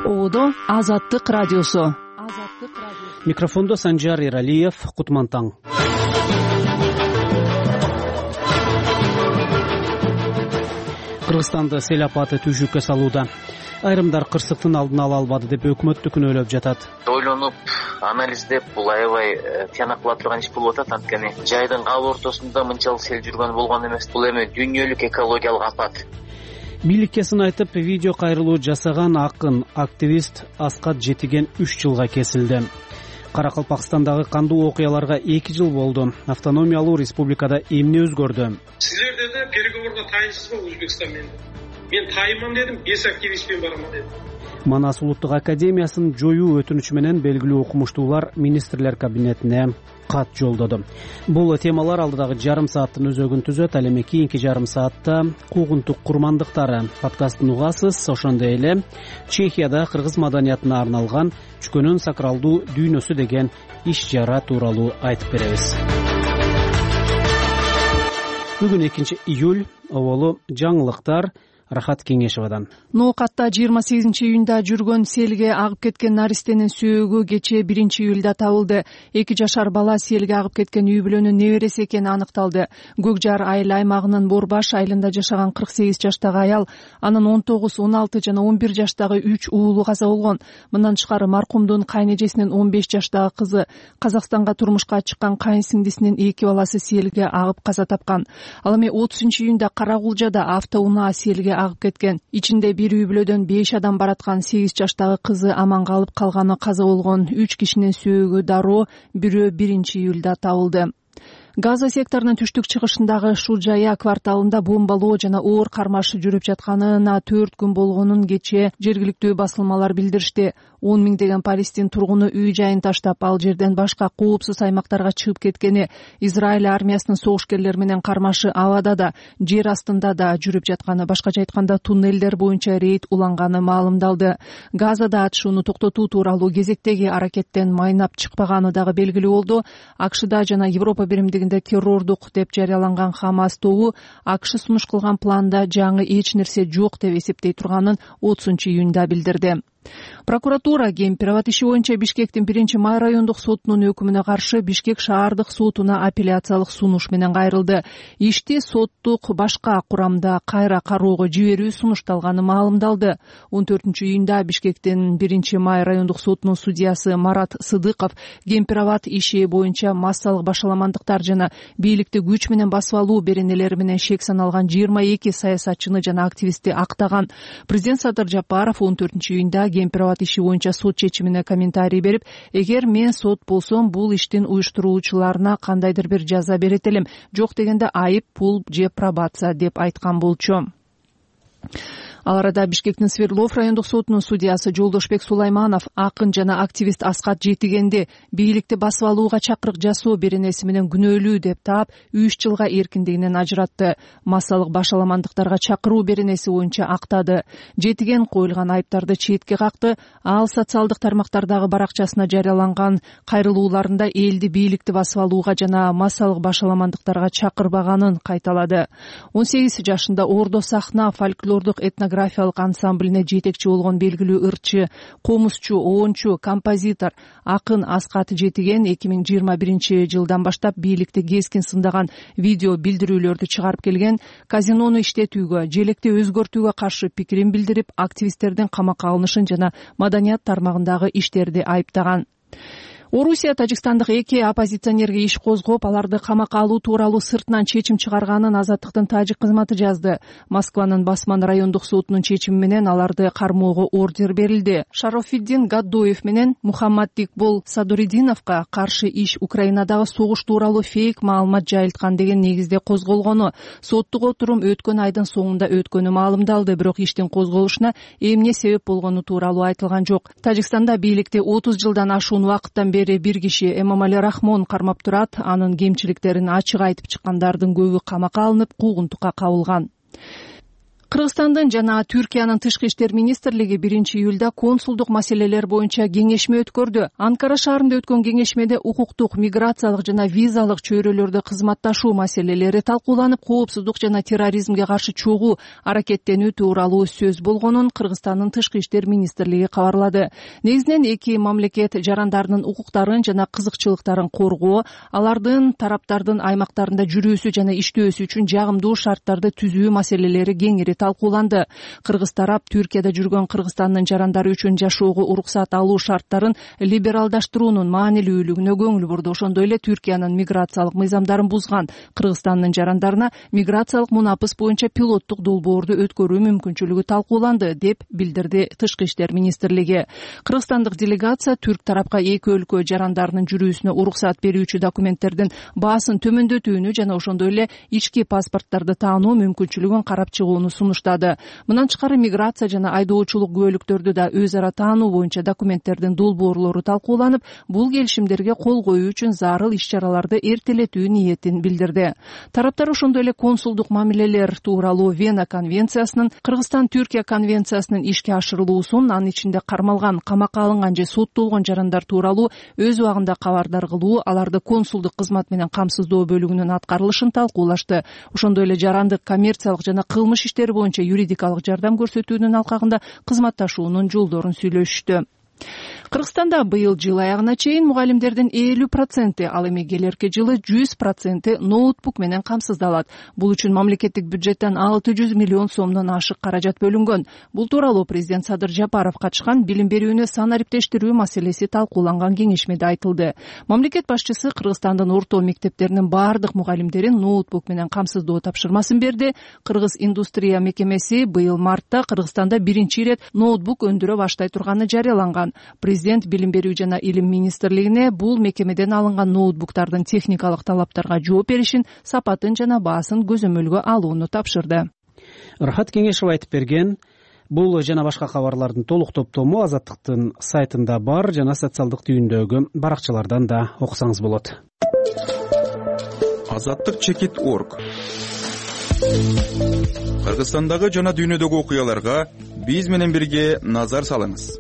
Оодо Азаттык радиосу. Микрофондо Санжар Эралиев, Кутман таң. Кыргызстанды сел апаты түшүккө салууда. Айрымдар кырсыктын алдын ала албады деп өкмөттү күнөөлөп жатат. Ойлонуп, анализдеп, бул аябай тыянак кыла турган иш болуп атат. Анткени жайдын кабыл ортосунда мынчалык сел жүргөн болгон эмес. Бул эми дүйнөлүк экологиялык апат. Бийликке сын айтып, видео кайрылуу жасаган акын, активист Аскат Жетиген 3 жылга кесилди. Каракалпакстандагы кандуу окуяларга 2 жыл болду. Автономиялуу республикада эмне өзгөрдү? Силер деди, переговорго тайынсызбы Өзбекстан менен? Мен тайынман дедим, 5 активистпен барамын дедим. Манас улуттук академиясын жоюу өтүнүчү менен белгилүү окумуштуулар министрлер кабинетине кат жолдоду. Бул темалар алдыдагы жарым сааттын өзөгүн түзөт. Ал эми кийинки жарым саатта куугунтук курмандыктары подкастын угасыз. Ошондой эле Чехияда кыргыз маданиятына арналган Чүкөнүн сакралдуу дүйнөсү деген иш чара тууралуу айтып беребиз. Бүгүн 2-июль, оболу жаңылыктар Рахат Кеңешевадан. Ноокатта 28 июнда жүргөн селге агып кеткен наристенин сөөгү кечээ 1-июлда табылды. 2 жашар бала селге агып кеткен үй бүлөнүн небереси экени аныкталды. Көкжар айыл аймагынын Борбаш айылында жашаган 48 жаштагы аял, анын 19, 16 жана 11 жаштагы 3 уулу каза болгон. Мындан тышкары маркумдун кайнэжесинин 15 жаштагы кызы, Казакстанга турмушка чыккан кайынсиңдисинин 2 баласы селге агып каза тапкан. Ал эми 30-июнда Карагулжада автоунаа селге агып кеткен. Ичинде бир үй бүлөдөн 5 адам бараткан 8 жаштагы кызы аман калып, калганы каза болгон. 3 кишинин сөөгү дароо, бирөө 1-июлда табылды. Газа секторунун түштүк чыгышындагы Шуджая кварталында бомбалоо жана оор кармаш жүрүп жатканына 4 күн болгонун кечээ жергиликтүү басылмалар билдиришти. 10 миңдеген Палестин тургуну үй жайын таштап, ал жерден башка коопсуз аймактарга чыгып кеткени, Израиль армиясынын согушкерлери менен кармашы абада да, жер астында да жүрүп жатканы, башкача айтканда туннелдер боюнча рейд уланганы маалымдалды. Газада атышууну токтотуу тууралуу кезектеги аракеттен майнап чыкпаганы дагы белгилүү болду. АКШда жана Европа биримдигинде террордук деп жарыяланган Хамас тобу АКШ сунуш кылган планда жаңы эч нерсе жок деп эсептей турганын 30-июнда билдирди. Прокуратура Кемпироват иши боюнча Бишкектин 1-май райондук сотунун өкүмүнө каршы Бишкек шаардык сотуна апелляциялык сунуш менен кайрылды. Ишти соттук башка курамда кайра кароого жиберүү сунушталганы маалымдалды. 14-июнда Бишкектин 1-май райондук сотунун судьясы Марат Сыдыков Кемпироват иши боюнча массалык башаламандыктар жана бийликти күч менен басып алуу беренелери менен шек саналган 22 саясатчыны жана активистти актаган. Президент Садыр Жапаров 14-июнда Кемпироват иши боюнча сот чечимине комментарий берип, эгер мен сот болсом, бул иштин уюштуруучуларына кандайдыр бир жаза берет элем, жок дегенде айып пул же пробация деп айткан болчу. Ал арада Бишкектин Свердлов райондук сотунун судьясы Жолдошбек Сулайманов акын жана активист Аскат Жетигенди бийликти басып алууга чакырык жасоо беренеси менен күнөөлүү деп таап 3 жылга эркиндигинен ажыратты. Массалык башаламандыктарга чакыруу беренеси боюнча актады. Жетиген коюлган айыптарды четке какты. Ал социалдык тармактардагы баракчасына жарыяланган кайрылууларында элди бийликти басып алууга жана массалык башаламандыктарга чакырбаганын кайталады. 18 жашында Ордо сахна фольклордук этнографиялык ансамблине жетекчи болгон белгилүү ырчы, комузчу, оончу, композитор, акын Аскат Жетиген 2021 жылдан баштап бийликти кескин сындаган видео билдирүүлөрдү чыгарып келген. Казинону иштетүүгө, желекти өзгөртүүгө каршы пикирин билдирип, активисттердин камакка алынышын жана маданият тармагындагы иштерди айыптаган. Орусия Тажикстандык 2 оппозиционерге иш козгоп, аларды камакка алуу тууралуу сыртынан чечим чыгарганын Азаттыктын тажик кызматы жазды. Москванын Басман райондук сотунун чечими менен аларды кармоого ордер берилди. Шарофиддин Гаддоев менен Мухаммад Икбол Садуридиновго каршы иш Украинадагы согуш тууралуу фейк маалымат жайылткан деген негизде козголгону. Соттук отурум өткөн айдын соңунда өткөнү маалымдалды, бирок иштин козголушуна эмне себеп болгону тууралуу айтылган жок. Тажикстанда бийликти 30 жылдан ашуун убакыттан бир киши Эмомали Рахмон кармап турат. Анын кемчиликтерин ачык айтып чыккандардын көбү камакка алынып, куугунтукка кабылган. Кыргызстандын жана Түркиянын тышкы иштер министрлиги 1-июлда консулдук маселелер боюнча кеңешме өткөрдү. Анкара шаарында өткөн кеңешмеде укуктук, миграциялык жана визалык чөйрөлөрдө кызматташуу маселелери талкууланып, коопсуздук жана терроризмге каршы чогуу аракеттенүү тууралуу сөз болгонун Кыргызстандын тышкы иштер министрлиги кабарлады. Негизинен эки мамлекет жарандарынын укуктарын жана кызыкчылыктарын коргоо, алардын тараптардын аймактарында жүрүүсү жана иштөөсү үчүн жагымдуу шарттарды түзүү маселелери кеңири талкууланды. Кыргыз тарап Түркияда жүргөн Кыргызстандын жарандары үчүн жашоого уруксат алуу шарттарын либералдаштыруунун маанилүүлүгүнө көңүл бурду. Ошондой эле Түркиянын миграциялык мыйзамдарын бузган Кыргызстандын жарандарына миграциялык мунапыс боюнча пилоттук долбоорду өткөрүү мүмкүнчүлүгү талкууланды, деп билдирди тышкы иштер министрлиги. Кыргызстандык делегация түрк тарапка эки өлкө жарандарынын жүрүүсүнө уруксат берүүчү документтердин баасын төмөндөтүүнү жана ошондой эле ички паспорттарды таануу мүмкүнчүлүгүн карап чыгууну сунуштады. Мындан тышкары миграция жана айдоочулук күбөлүктөрдү да өз ара таануу боюнча документтердин долбоорлору талкууланып, бул келишимдерге кол коюу үчүн зарыл иш-чараларды эртелетүү ниетин билдирди. Тараптар ошондой эле консулдук мамилелер тууралуу Вена конвенциясынын, Кыргызстан-Түркия конвенциясынын ишке ашырылуусун, анын ичинде кармалган, камакка алынган же соттолгон жарандар тууралуу өз убагында кабардар кылуу, аларды консулдук кызмат менен камсыздоо бөлүгүнүн аткарылышын талкуулашты. Ошондой эле жарандык, коммерциялык жана кылмыш иштери боюнча юридикалык жардам көрсөтүүнүн алкагында кызматташуунун жолдорун сүйлөшүштү. Кыргызстанда быйыл жыл аягына чейин мугалимдердин 50%, ал эми келерки жылы 100% ноутбук менен камсыздалат. Бул үчүн мамлекеттик бюджеттен 600 миллион сомдон ашык каражат бөлүнгөн. Бул тууралуу президент Садыр Жапаров катышкан билим берүүнү санариптештирүү маселеси талкууланган кеңешмеде айтылды. Мамлекет башчысы Кыргызстандын орто мектептеринин баардык мугалимдерин ноутбук менен камсыздоо тапшырмасын берди. Кыргыз индустрия мекемеси быйыл мартта Кыргызстанда биринчи ирет ноутбук өндүрө баштай турганын жарыялаган. Президент билим берүү жана илим министрлигине бул мекемеден алынган ноутбуктардын техникалык талаптарга жооп беришин, сапатын жана баасын көзөмөлгө алууну тапшырды. Рахат Кеңешев айтып берген. Бул жана башка кабарлардын толук топтому Азаттыктын сайтында бар, жана социалдык түйүндөгү баракчалардан да окусаңыз болот. Азаттык.org Кыргызстандагы жана дүйнөдөгү окуяларга биз менен бирге назар салыңыз.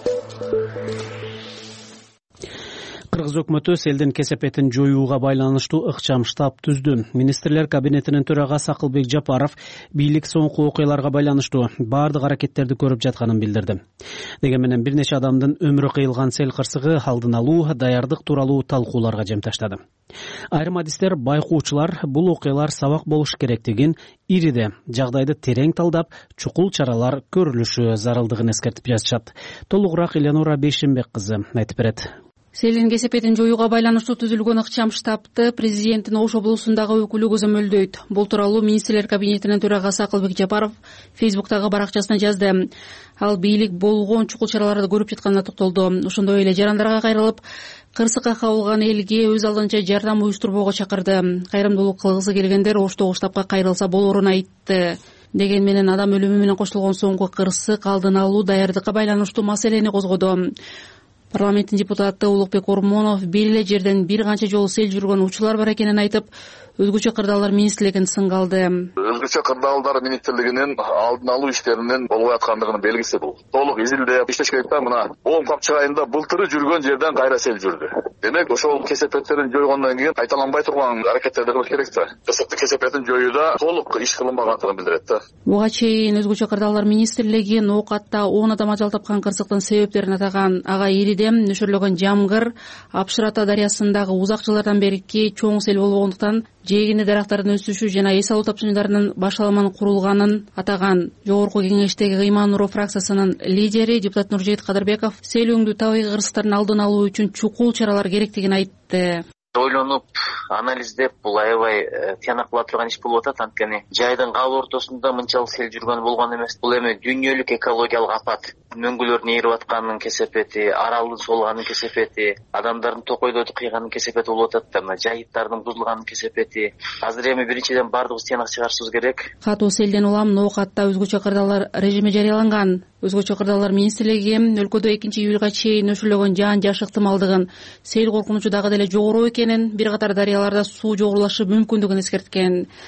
Кыргыз өкмөтү селдин кесепетин жоюуга байланыштуу ыкчам штаб түздү. Министрлер кабинетинин төрагасы Акылбек Жапаров бийлик соңку окуяларга байланыштуу баардык аракеттерди көрүп жатканын билдирди. Деген менен бир нече адамдын өмүрү кыйылган сел кырсыгы алдын алуу, даярдык тууралуу талкууларга жем таштады. Айрым адистер, байкоочулар бул окуялар сабак болуш керектигин, ириде жагдайды терең талдап, чукул чаралар көрүлүшү зарылдыгын эскертип жазышат. Толугураак Элеонора Бейшенбек кызы айтып берет. Селдин кесепетин жоюуга байланыштуу түзүлгөн ыкчам штабты президенттин Ош облусундагы өкүлү көзөмөлдөйт. Бул тууралуу министрлер кабинетинин төрагасы Акылбек Жапаров Фейсбуктагы баракчасына жазды. Ал бийлик болгон чукул чараларды көрүп жатканына токтолду. Ошондой эле жарандарга кайрылып, кырсыкка кабылган элге өз алдынча жардам уюштурбоого чакырды. Кайрымдуулук кылгысы келгендер Оштогу штабка кайрылса болоорун айтты. Деген менен адам өлүмү менен коштолгон соңку кырсык алдын алуу, даярдыкка байланыштуу маселени козгоду. Парламенттин депутаты Улукбек Ормонов бир эле жерден бир канча жолу сел жүргөн учурлар бар экенин айтып, өзгөчө кырдаалдар министрлигин сынга алды. Өзгөчө кырдаалдар министрлигинин алдын алуу иштеринин болуп аткандыгынын белгиси бул. Толук изилдеп иштеш керек да. Мына 10 капчык айында былтыры жүргөн жерден кайра сел жүрдү. Демек, ошол кесепеттерин жойгондон кийин кайталанбай турган аракеттерди кылыш керек да. Кырсыкты кесепетин жоюуда толук иш кылынбагандыгын билдирет да. Буга чейин өзгөчө кырдаалдар министрлиги ноокатта 10 адам ажал тапкан кырсыктын себептерин атаган. Ага иридем, нөшөрлөгөн жамгыр, Апшырата дарыясындагы узак жылдардан берки чоң сел болгондуктан жээгинде дарактардын өсүшү жана эс алуу тапшырмаларынын башаламан курулганын атаган. Жогорку кеңештеги Кыйман Нуру фракциясынын лидери депутат Нуржейит Кадырбеков сел өңдүү табигый кырсыктардын алдын алуу үчүн чукул чаралар керектигин айтты. Ойлонуп, анализдеп, бул аябай тыянак кыла турган иш болуп атат. Анткени жайдын кабыл ортосунда мынчалык сел жүргөн болгон эмес. Бул эми дүйнөлүк экологиялык апат. Мөңгүлөрдүн ээрип атканынын кесепети, аралдын солганынын кесепети, адамдардын токойдорду кыйганынын кесепети болуп атат да. Жайыттардын бузулганынын кесепети. Азыр эми биринчиден баардыгыбыз тыянак чыгарышыбыз керек. Катуу селден улам ноокатта өзгөчө кырдаалдар режими жарыяланган. Өзгөчө кырдаалдар министрлиги өлкөдө 2-июлга чейин нөшөрлөгөн жаан-жаш ыктымалдыгын, сел коркунучу дагы деле жогору экенин, бир катар дарыяларда суу жогорулашы мүмкүндүгүн эскерткен.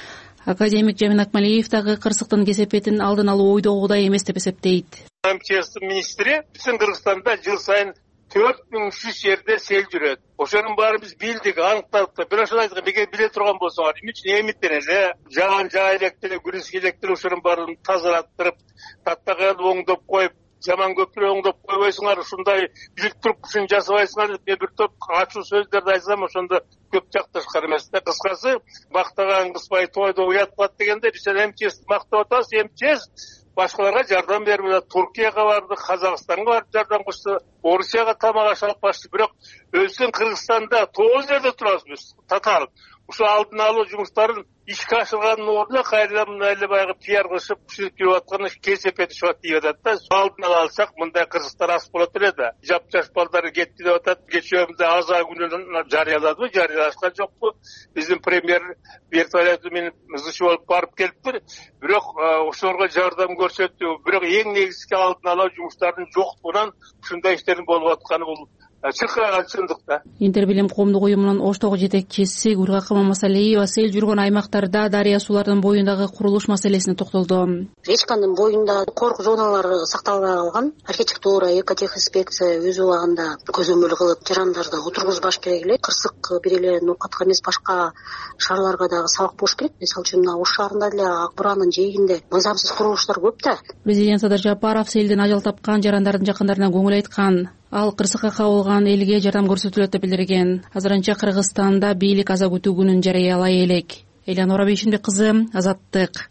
Академик Жамин Акмалиев дагы кырсыктын кесепетин алдын алуу ойдогудай эмес деп эсептейт. МЧС министри биздин Кыргызстанда жыл сайын 4300 жерде сел жүрөт. Ошонун баарын биз билдик, аныктадык. Бирок ошол айткан бекер биле турган болсоңор, эмне үчүн эмиттен эле жаган жаа электере, күрүс электере ошонун баарын тазалаттырып, таттаган оңдоп коюп, жаман көпүрө оңдоп койбойсуңар, ушундай билип туруп ушуну жасабайсыңар деп мен бир топ ачуу сөздөрдү айтсам, ошондо көп жакташкар эмес да. Кыскасы, мактаган кызбай тойдо уят кылат дегенде биз МЧСти мактап атабыз. МЧС башкаларга жардам берип атат. Туркияга барды, Казакстанга барып жардам кылышты, Орусияга тамак аш алып барышты. Бирок өзүбүздүн Кыргызстанда 9 жерде турабыз биз. Татаал. Ушул алдын алуу жумуштарын ишке ашырганын ордуна кайрадан мындай эле баягы пиар кылышып, түшүрүп жүрүп атканы кесепет чыгат деп атат да. Алдын ала алсак, мындай кыргыздар аз болот эле да. Жапжаш балдар кетти деп атат. Кечөөбүздө аза күнүн жарыяладыбы, жарыялашкан жокпу? Биздин премьер вертолеты менен ызычы болуп барып келиптир. Бирок ошолорго жардам көрсөттү. Бирок эң негизги алдын алуу жумуштардын жоктугунан ушундай иштердин болуп атканы бул чыккан чындык да. Интербилим коомдук уюмунун Оштогу жетекчиси Гүлгакы Мамасалиева сел жүргөн аймактарда дарыя суулардын боюндагы курулуш маселесине токтолду. Речканын боюнда корк зоналары сакталбай калган. Архитектура, экотехинспекция өз убагында көзөмөл кылып, жарандарды отургузбаш керек эле. Кырсык бир эле ноокатка эмес, башка шаарларга дагы сабак болуш керек. Мисалы үчүн мына Ош шаарында деле Ак Буранын жээгинде мыйзамсыз курулуштар көп да. Президент Садыр Жапаров селден ажал тапкан жарандардын жакындарына көңүл айткан. Ал кырсыкка кабылган элге жардам көрсөтүлөт деп билдирген. Азырынча Кыргызстанда бийлик аза күтүү күнүн жарыялай элек. Элянора Бейшимбек кызы, Азаттык.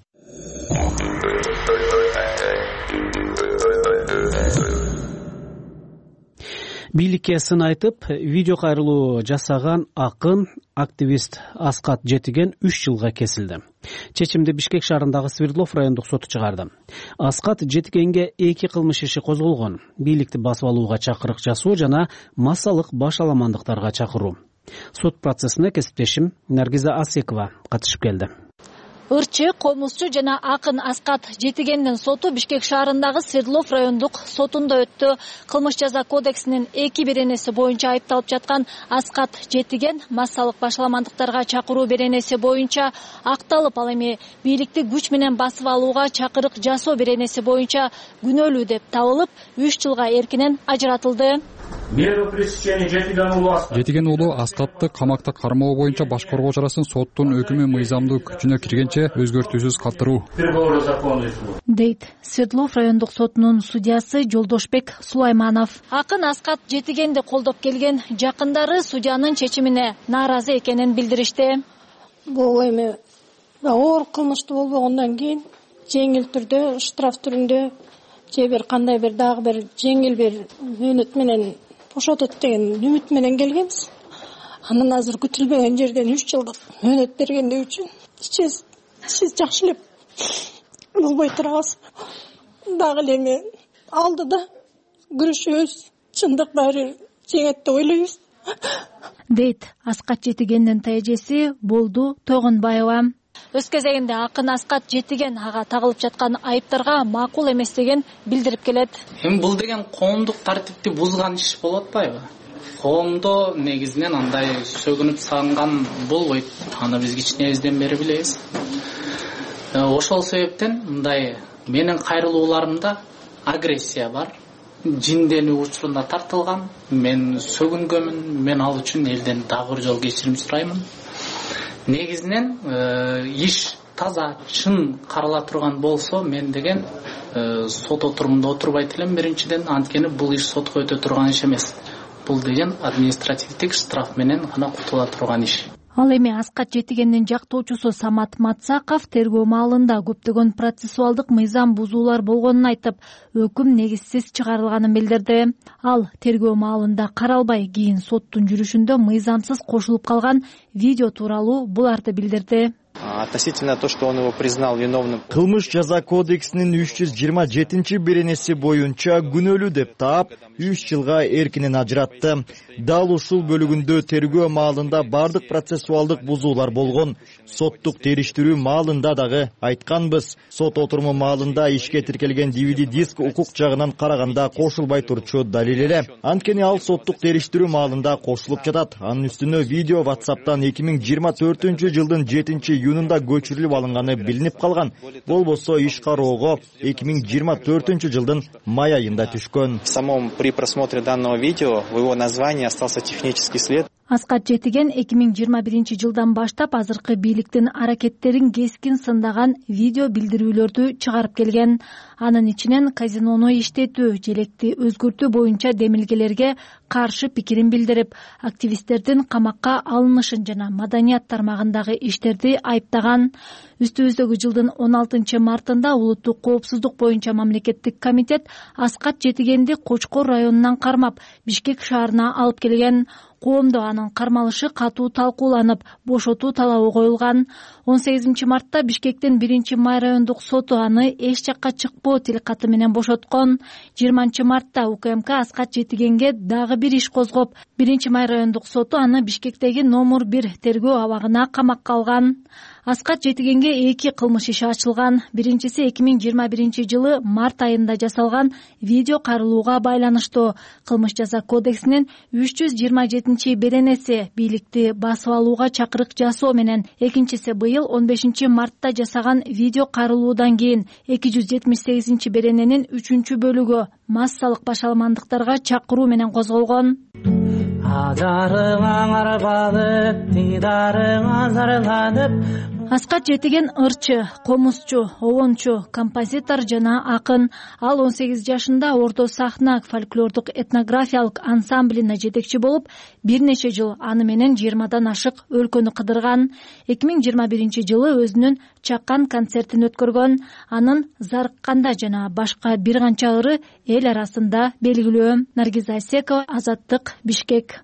Бийликке сын айтып, видео кайрылуу жасаган акын, активист Аскат Жетиген 3 жылга кесилди. Чечимди Бишкек шаарындагы Свердлов райондук соту чыгарды. Аскат Жетигенге 2 кылмыш иши козголгон. Бийликти басып алууга чакырык жасоо жана массалык башаламандыктарга чакыруу. Сот процессине кесиптешим Наргиза Асекова катышып келди. Ырчы, комузчу жана акын Аскат Жетигендин соту Бишкек шаарындагы Свердлов райондук сотунда өттү. Кылмыш жаза кодексинин 2 беренеси боюнча айыпталып жаткан Аскат Жетиген массалык башаламандыктарга чакыруу беренеси боюнча акталып, ал эми бийликти күч менен басып алууга чакырык жасоо беренеси боюнча күнөөлүү деп табылып, 3 жылга эркинен ажыратылды. Жетиген уулу Аскатты камакта кармоо боюнча баш коргоо чарасын соттун өкүмү мыйзамдуу күчүнө киргенче өзгөртүүсүз калтыруу дейт Свердлов райондук сотунун судьясы Жолдошбек Сулайманов. Акын Аскат Жетигенди колдоп келген жакындары судьянын чечимине нааразы экенин билдиришти. Бул эми оор кылмыштуу болбогондон кийин жеңил түрдө, штраф түрүндө же бир кандай бир дагы бир жеңил бир мөөнөт менен бошотот деген үмүт менен келгенбиз. Анан азыр күтүлбөгөн жерден 3 жылдык мөөнөт бергендиги үчүн сиз жакшы эле болбой турабыз. Дагы эле эми алдыда күрөшөбүз. Чындык баары жеңет деп ойлойбуз. дейт Аскат Жетигендин тажеси Болду Тогонбаева. Өз кезегинде акын Аскат Жетиген ага тагылып жаткан айыптарга макул эместигин билдирип келет. Эми бул деген коомдук тартипти бузган иш болуп атпайбы? Коомдо негизинен андай сөгүнүп сагынган болбойт. Аны биз кичинебизден бери билебиз. Ошол себептен мындай менин кайрылууларымда агрессия бар. Жинденүү учурунда тартылган. Мен сөгүнгөмүн. Мен ал үчүн элден дагы бир жолу кечирим сураймын. Негизинен иш таза, чын карала турган болсо, мен деген сот отурумунда отурбайт элем биринчиден, анткени бул иш сотко өтө турган иш эмес. Бул деген административдик штраф менен гана кутула турган иш. Ал эми Аскат Жетигендин жактоочусу Самат Матсаков тергөө маалында көптөгөн процессуалдык мыйзам бузуулар болгонун айтып, өкүм негизсиз чыгарылганын билдирди. Ал тергөө маалында каралбай кийин соттун жүрүшүндө мыйзамсыз кошулуп калган видео тууралуу буларды билдирди. Относительно то, что он его признал виновным. Кылмыш жаза кодексинин 327 беренеси боюнча күнөөлүү деп таап, 3 жылга эркинен ажыратты. Дал ушул бөлүгүндө тергөө маалында бардык процессуалдык бузуулар болгон. Соттук териштирүү маалында дагы айтканбыз. Сот отуруму маалында ишке тиркелген DVD диск укук жагынан караганда кошулбай турчу далил эле. Анткени ал соттук териштирүү маалында кошулуп жатат. Анын үстүнө видео WhatsApp'тан 2024 жылдын 7 июнунда көчүрүлүп алынганы билинип калган. Болбосо иш кароого 2024 жылдын май айында түшкөн. При просмотре данного видео в его названии остался технический след. Аскат Жетиген 2021 жылдан баштап азыркы бийликтин аракеттерин кескин сындаган видео билдирүүлөрдү чыгарып келген. Анын ичинен казинону иштетүү, желекти өзгөртүү боюнча демилгелерге каршы пикирин билдирип, активисттердин камакка алынышын жана маданият тармагындагы иштерди айыптаган. Үстүбүздөгү жылдын 16 мартында улуттук коопсуздук боюнча мамлекеттик комитет Аскат Жетигенди Кочкор районунан кармап, Бишкек шаарына алып келген. Коомдо анын кармалышы катуу талкууланып, бошотуу талабы коюлган. 18 мартта Бишкектин 1-май райондук соту аны эч жакка чыкпоо тилкаты менен бошоткон. 20 мартта УКМК Аскат Жетигенге дагы бир иш козгоп, 1-май райондук соту аны Бишкектеги номер 1 тергөө абагына камакка алган. Аскат Жетигенге 2 кылмыш иши ачылган. Биринчиси 2021 жылы март айында жасалган видео карылууга байланыштуу. Кылмыш жаза кодексинин 327 беренеси бийликти басып алууга чакырык жасоо менен, экинчиси быйыл 15 мартта жасаган видео карылуудан кийин 278 берененин 3 бөлүгү массалык башаламандыктарга чакыруу менен козголгон. Аскат Жетиген ырчы, комузчу, обончу, композитор жана акын. Ал 18 жашында Орто сахна фольклордук этнографиялык ансамблине жетекчи болуп, бир нече жыл аны менен 20дан ашык өлкөнү кыдырган. 2021 жылы өзүнүн чаккан концертин өткөргөн. Анын Зарыкканда жана башка бир канча ыры эл арасында белгилүү. Наргиза Асекова, Азаттык, Бишкек.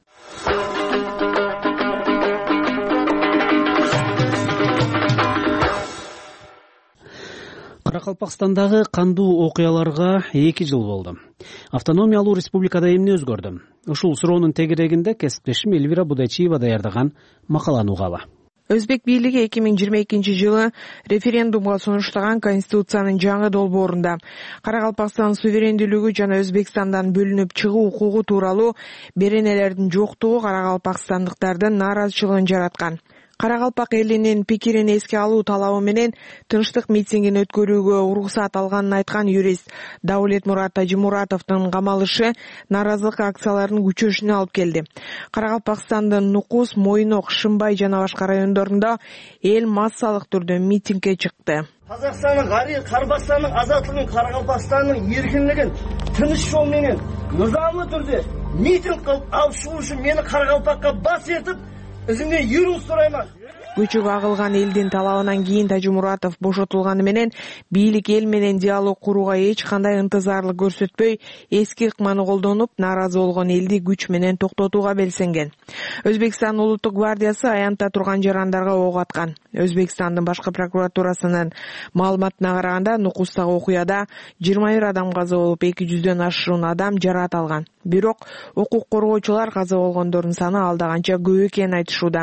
Каракалпакстандагы кандуу окуяларга 2 жыл болду. Автономиялуу республикада эмне өзгөрдү? Ушул суроонун тегерегинде кесиптешим Эльвира Будайчиева даярдаган макаланы угалы. Өзбек бийлиги 2022 жылы референдумга сунуштаган Конституциянын жаңы долбоорунда Каракалпакстан суверендүүлүгү жана Өзбекстандан бөлүнүп чыгуу укугу тууралуу беренелердин жоктугу каракалпакстандыктардын нааразычылыгын жараткан. Каракалпак элинин пикирин эске алуу талабы менен тынчтык митингин өткөрүүгө уруксат алганын айткан юрист Даулетмурат Тажимуратовдун камалышы нааразылык акцияларынын күчөшүнө алып келди. Каракалпакстандын Нукус, Мойнок, Шымбай жана башка райондорунда эл массалык түрдө митингге чыкты. Казакстандын Карабастандын азаттыгын, Каракалпакстандын эркиндигин тыныч жол менен нызамлуу түрдө митинг кылып алып чыгуу үчүн мени Каракалпакка бас этип өзүңө юруу сурайман. Көчөгө агылган элдин талабынан кийин Тажимуратов бошотулганы менен бийлик эл менен диалог курууга эч кандай ынтызарлык көрсөтпөй, эски ыкманы колдонуп, нааразы болгон элди күч менен токтотууга белсенген. Өзбекстан улуттук гвардиясы аянтта турган жарандарга ок аткан. Өзбекстандын башкы прокуратурасынын маалыматына караганда, Нукустагы окуяда 21 адам каза болуп, 200дөн ашуун адам жараат алган. Бирок укук коргоочулар каза болгондордун саны алда канча көп экенин айтышууда.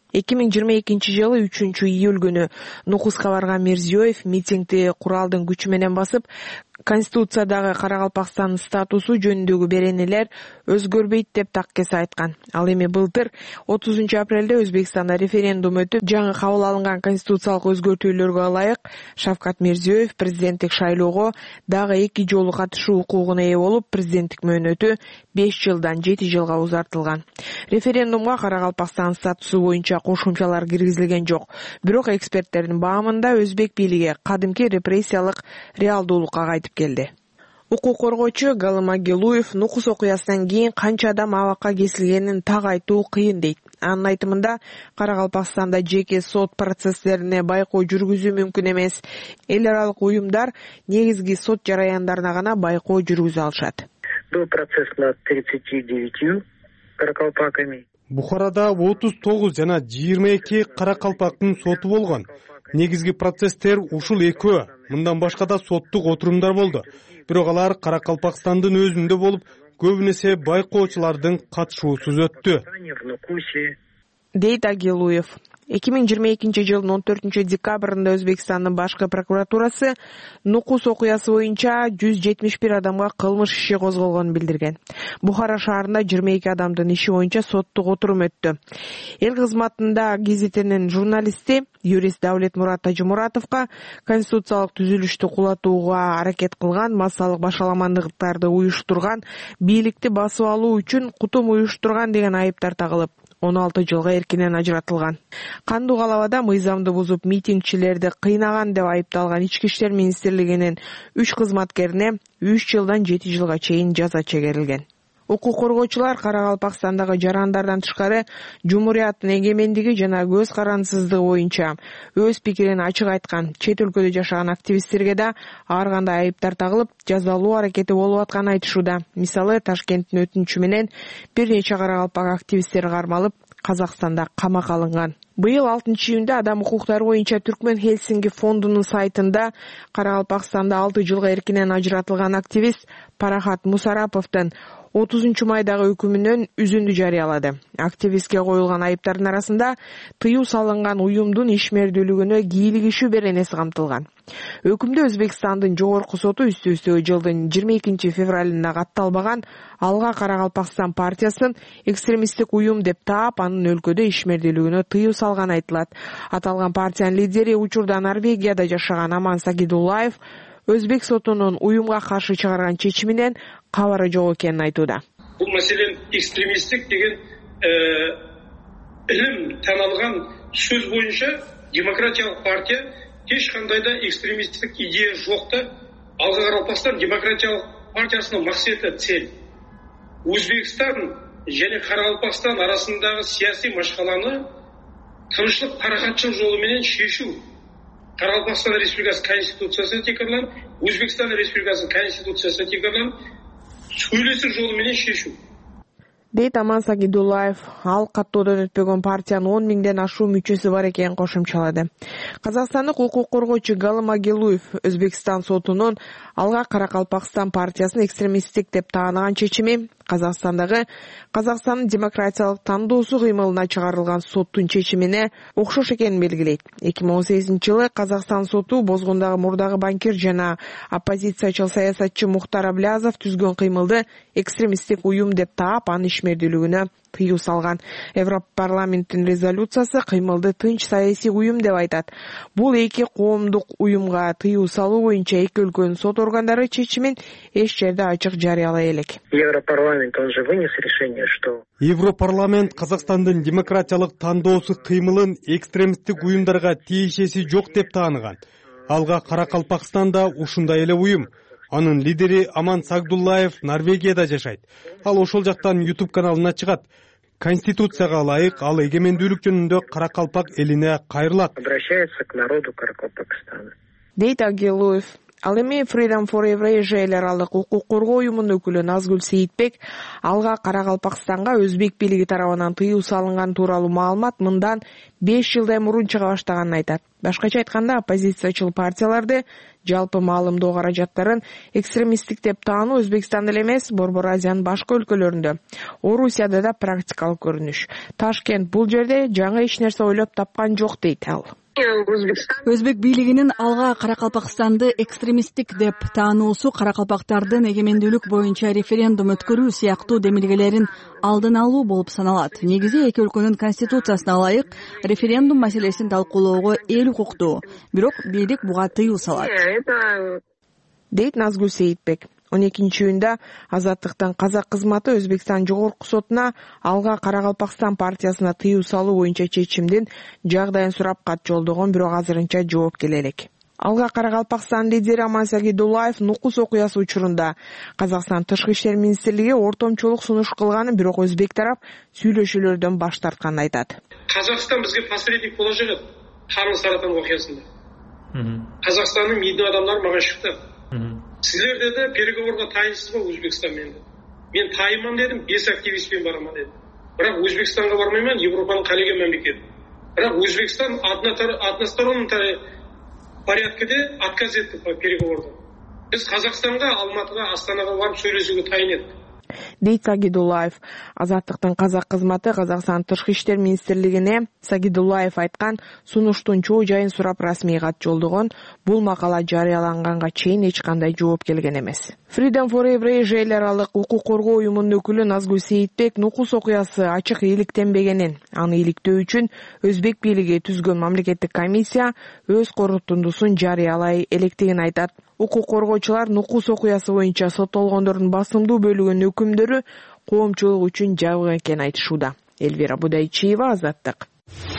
2022 жылы 3 июль күнү Нукуска барган Мирзиёев митингди куралдын күчү менен басып, Конституциядагы Каракалпакстандын статусу жөнүндөгү беренелер өзгөрбөйт деп таккес айткан. Ал эми былтыр 30 апрелде Өзбекстанда референдум өтүп, жаңы кабыл алынган конституциялык өзгөртүүлөргө ылайык Шавкат Мирзиёев президенттик шайлоого дагы 2 жолу катышуу укугуна ээ болуп, президенттик мөөнөтү 5 жылдан 7 жылга узартылган. Референдумга Каракалпакстан статусу боюнча кошумчалар киргизилген жок. Бирок эксперттердин баамында Өзбек бийлиги кадимки репрессиялык реалдуулукка кайтып келди. Укук коргоочу Галым Агилуев Нукус окуясынан кийин канча адам абакка кесилгенин так айтуу кыйын дейт. Анын айтымында, Каракалпакстанда жеке сот процесстерине байкоо жүргүзүү мүмкүн эмес. Эл аралык уюмдар негизги сот жараяндарына гана байкоо жүргүзө алышат. Был процесс над 39 каракалпаками. Бухарада 39 жана 22 каракалпактын соту болгон. Негизги процесстер ушул экөө. Мындан башка да соттук отурумдар болду. Бирок алар Каракалпакстандын өзүндө болуп, көбүнесе байкоочулардын катышуусуз өттү. Дейт Агилуев. 2022 жылдын 14 декабрында Өзбекстандын башкы прокуратурасы Нукус окуясы боюнча 171 адамга кылмыш иши козголгонун билдирген. Бухара шаарында 22 адамдын иши боюнча соттук отурум өттү. Эл кызматында гезитинин журналисти юрист Давлетмурат Тажимуратовго конституциялык түзүлүштү кулатууга аракет кылган, массалык башаламандыктарды уюштурган, бийликти басып алуу үчүн кутум уюштурган деген айыптар тагылып, 16 жылга эркинен ажыратылган. Кандуу калабада мыйзамды бузуп митингчилерди кыйнаган деп айыпталган Ички иштер министрлигинин 3 кызматкерине 3 жылдан 7 жылга чейин жаза чегерилген. Укук коргоочулар Каракалпакстандагы жарандардан тышкары Жумурияттын эгемендиги жана көз карандысыздыгы боюнча өз пикирин ачык айткан чет өлкөдө жашаган активисттерге да ар кандай айыптар тагылып, жазалуу аракети болуп атканын айтышууда. Мисалы, Ташкенттин өтүнүчү менен бир нече каракалпак активисттер кармалып, Казакстанда камакка алынган. Быйыл 6-июнда адам укуктары боюнча Түркмөн Хельсинки фондунун сайтында Каракалпакстанда 6 жылга эркинен ажыратылган активист Парахат Мусараповдун 30 майдагы өкүмүнөн үзүндү жарыялады. Активистке коюлган айыптардын арасында тыюу салынган уюмдун ишмердүүлүгүнө кийлигишүү беренеси камтылган. Өкүмдө Өзбекстандын жогорку соту үстү-үстү жылдын 22 февралында катталбаган Алга Каракалпакстан партиясын экстремисттик уюм деп таап, анын өлкөдө ишмердүүлүгүнө тыюу салганы айтылат. Аталган партиянын лидери учурда Норвегияда жашаган Аман Сагидуллаев Өзбек сотунун уюмга каршы чыгарган чечиминен кабары жок экенин айтууда. Бул маселен экстремисттик деген илим таналган сөз боюнча демократиялык партия эч кандай да экстремисттик идея жок да. Алга Каракалпакстан демократиялык партиясынын максаты цель. Өзбекстан және Каракалпакстан арасындагы саясий машкаланы тынчтык таракатчыл жолу менен шешүү. Каракалпакстан Республикасы Конституциясына текарланып, Өзбекстан Республикасынын Конституциясына текарланып, сүйлөшүү жолу менен шешүү. Дейт Аман Сагидуллаев, ал каттоодон өтпөгөн партиянын 10 миңден ашуу мүчөсү бар экенин кошумчалады. Казакстандык укук коргоочу Галым Агилуев Өзбекстан сотунун Алга Каракалпакстан партиясын экстремисттик деп таанаган чечими Казакстандын демократиялык тандоосу кыймылына чыгарылган соттун чечимине окшош экенин белгилейт. 2018 жылы Казакстан соту бозгундагы мурдагы банкир жана оппозициячыл саясатчы Мухтар Аблязов түзгөн кыймылды экстремисттик уюм деп таап, анын ишмердүүлүгүнө тыюу салган. Европарламенттин резолюциясы кыймылды тынч саясий уюм деп айтат. Бул эки коомдук уюмга тыюу салуу боюнча эки өлкөнүн сот органдары чечимин эч жерде ачык жарыялай элек. Европарламент, он же вынес решение, что Европарламент Казакстандын демократиялык тандоосу кыймылын экстремисттик уюмдарга тиешеси жок деп тааныган. Алга Каракалпакстанда ушундай эле уюм. Анын лидери Аман Сагдуллаев Норвегияда жашайт. Ал ошол жактан YouTube каналына чыгат. Конституцияга ылайык ал эгемендүүлүк жөнүндө Каракалпак элине кайрылат. Обращается к народу Каракалпакстана. Дейт Агилуев. Ал эми Freedom for Eurasia эл аралык укук коргоо уюмунун өкүлү Назгүл Сейитбек Алга Каракалпакстанга өзбек бийлиги тарабынан тыюу салынган тууралуу маалымат мындан 5 жылдай мурун чыга баштаганын айтат. Башкача айтканда, оппозициячыл партияларды жалпы маалымдоо каражаттарын экстремисттик деп таануу Өзбекстанда эле эмес, Борбор Азиянын башка өлкөлөрүндө, Орусияда да практикалык көрүнүш. Ташкент бул жерде жаңы эч нерсе ойлоп тапкан жок дейт ал. Өзбек бийлигинин Алга Каракалпакстанды экстремисттик деп таануусу каракалпактардын эгемендүүлүк боюнча референдум өткөрүү сыяктуу демилгелерин алдын алуу болуп саналат. Негизи эки өлкөнүн конституциясына ылайык референдум маселесин талкуулоого эл укуктуу, бирок бийлик буга тыюу салат. Дейт Назгүл Сейитбек. 12-июнда Азаттыктын казак кызматы Өзбекстан жогорку сотуна Алга Каракалпакстан партиясына тыюу салуу боюнча чечимдин жагдайын сурап кат жолдогон, бирок азырынча жооп келе элек. Алга Каракалпакстан лидери Аман Сагидуллаев Нукус окуясы учурунда Казакстан Тышкы иштер министрлиги ортомчулук сунуш кылганын, бирок өзбек тарап сүйлөшүүлөрдөн баш тартканын айтат. Казакстан бизге посредник боло жүрөт. Харын Саратан окуясында. Казакстандын мидин адамдары мага чыкты. Силер dedi переговорга тайынсыз ба Өзбекстан менен? Мен тайыман дедим, 5 активистпен бараман дедим. Бирок Өзбекстанга бармайман, Европанын калеген мамлекети. Бирок Өзбекстан односторонний порядкеде отказ этти по переговордан. Биз Казакстанга, Алматыга, Астанага барып сүйлөшүүгө тайын эдик. дейт Сагидуллаев. Азаттыктын казак кызматы Казакстан Тышкы иштер министрлигине Сагидуллаев айткан сунуштун чоо жайын сурап расмий кат жолдогон. Бул макала жарыяланганга чейин эч кандай жооп келген эмес. Freedom for Every эл аралык укук коргоо уюмунун өкүлү Назгүл Сейитбек Нукус окуясы ачык иликтенбегенин, аны иликтөө үчүн Өзбек бийлиги түзгөн мамлекеттик комиссия өз корутундусун жарыялай электигин айтат. Укук коргоочулар Нукус окуясы боюнча соттолгондордун басымдуу бөлүгүнүн өкүмдөрү коомчулук үчүн жабык экенин айтышууда. Элвира Будайчиева, Азаттык.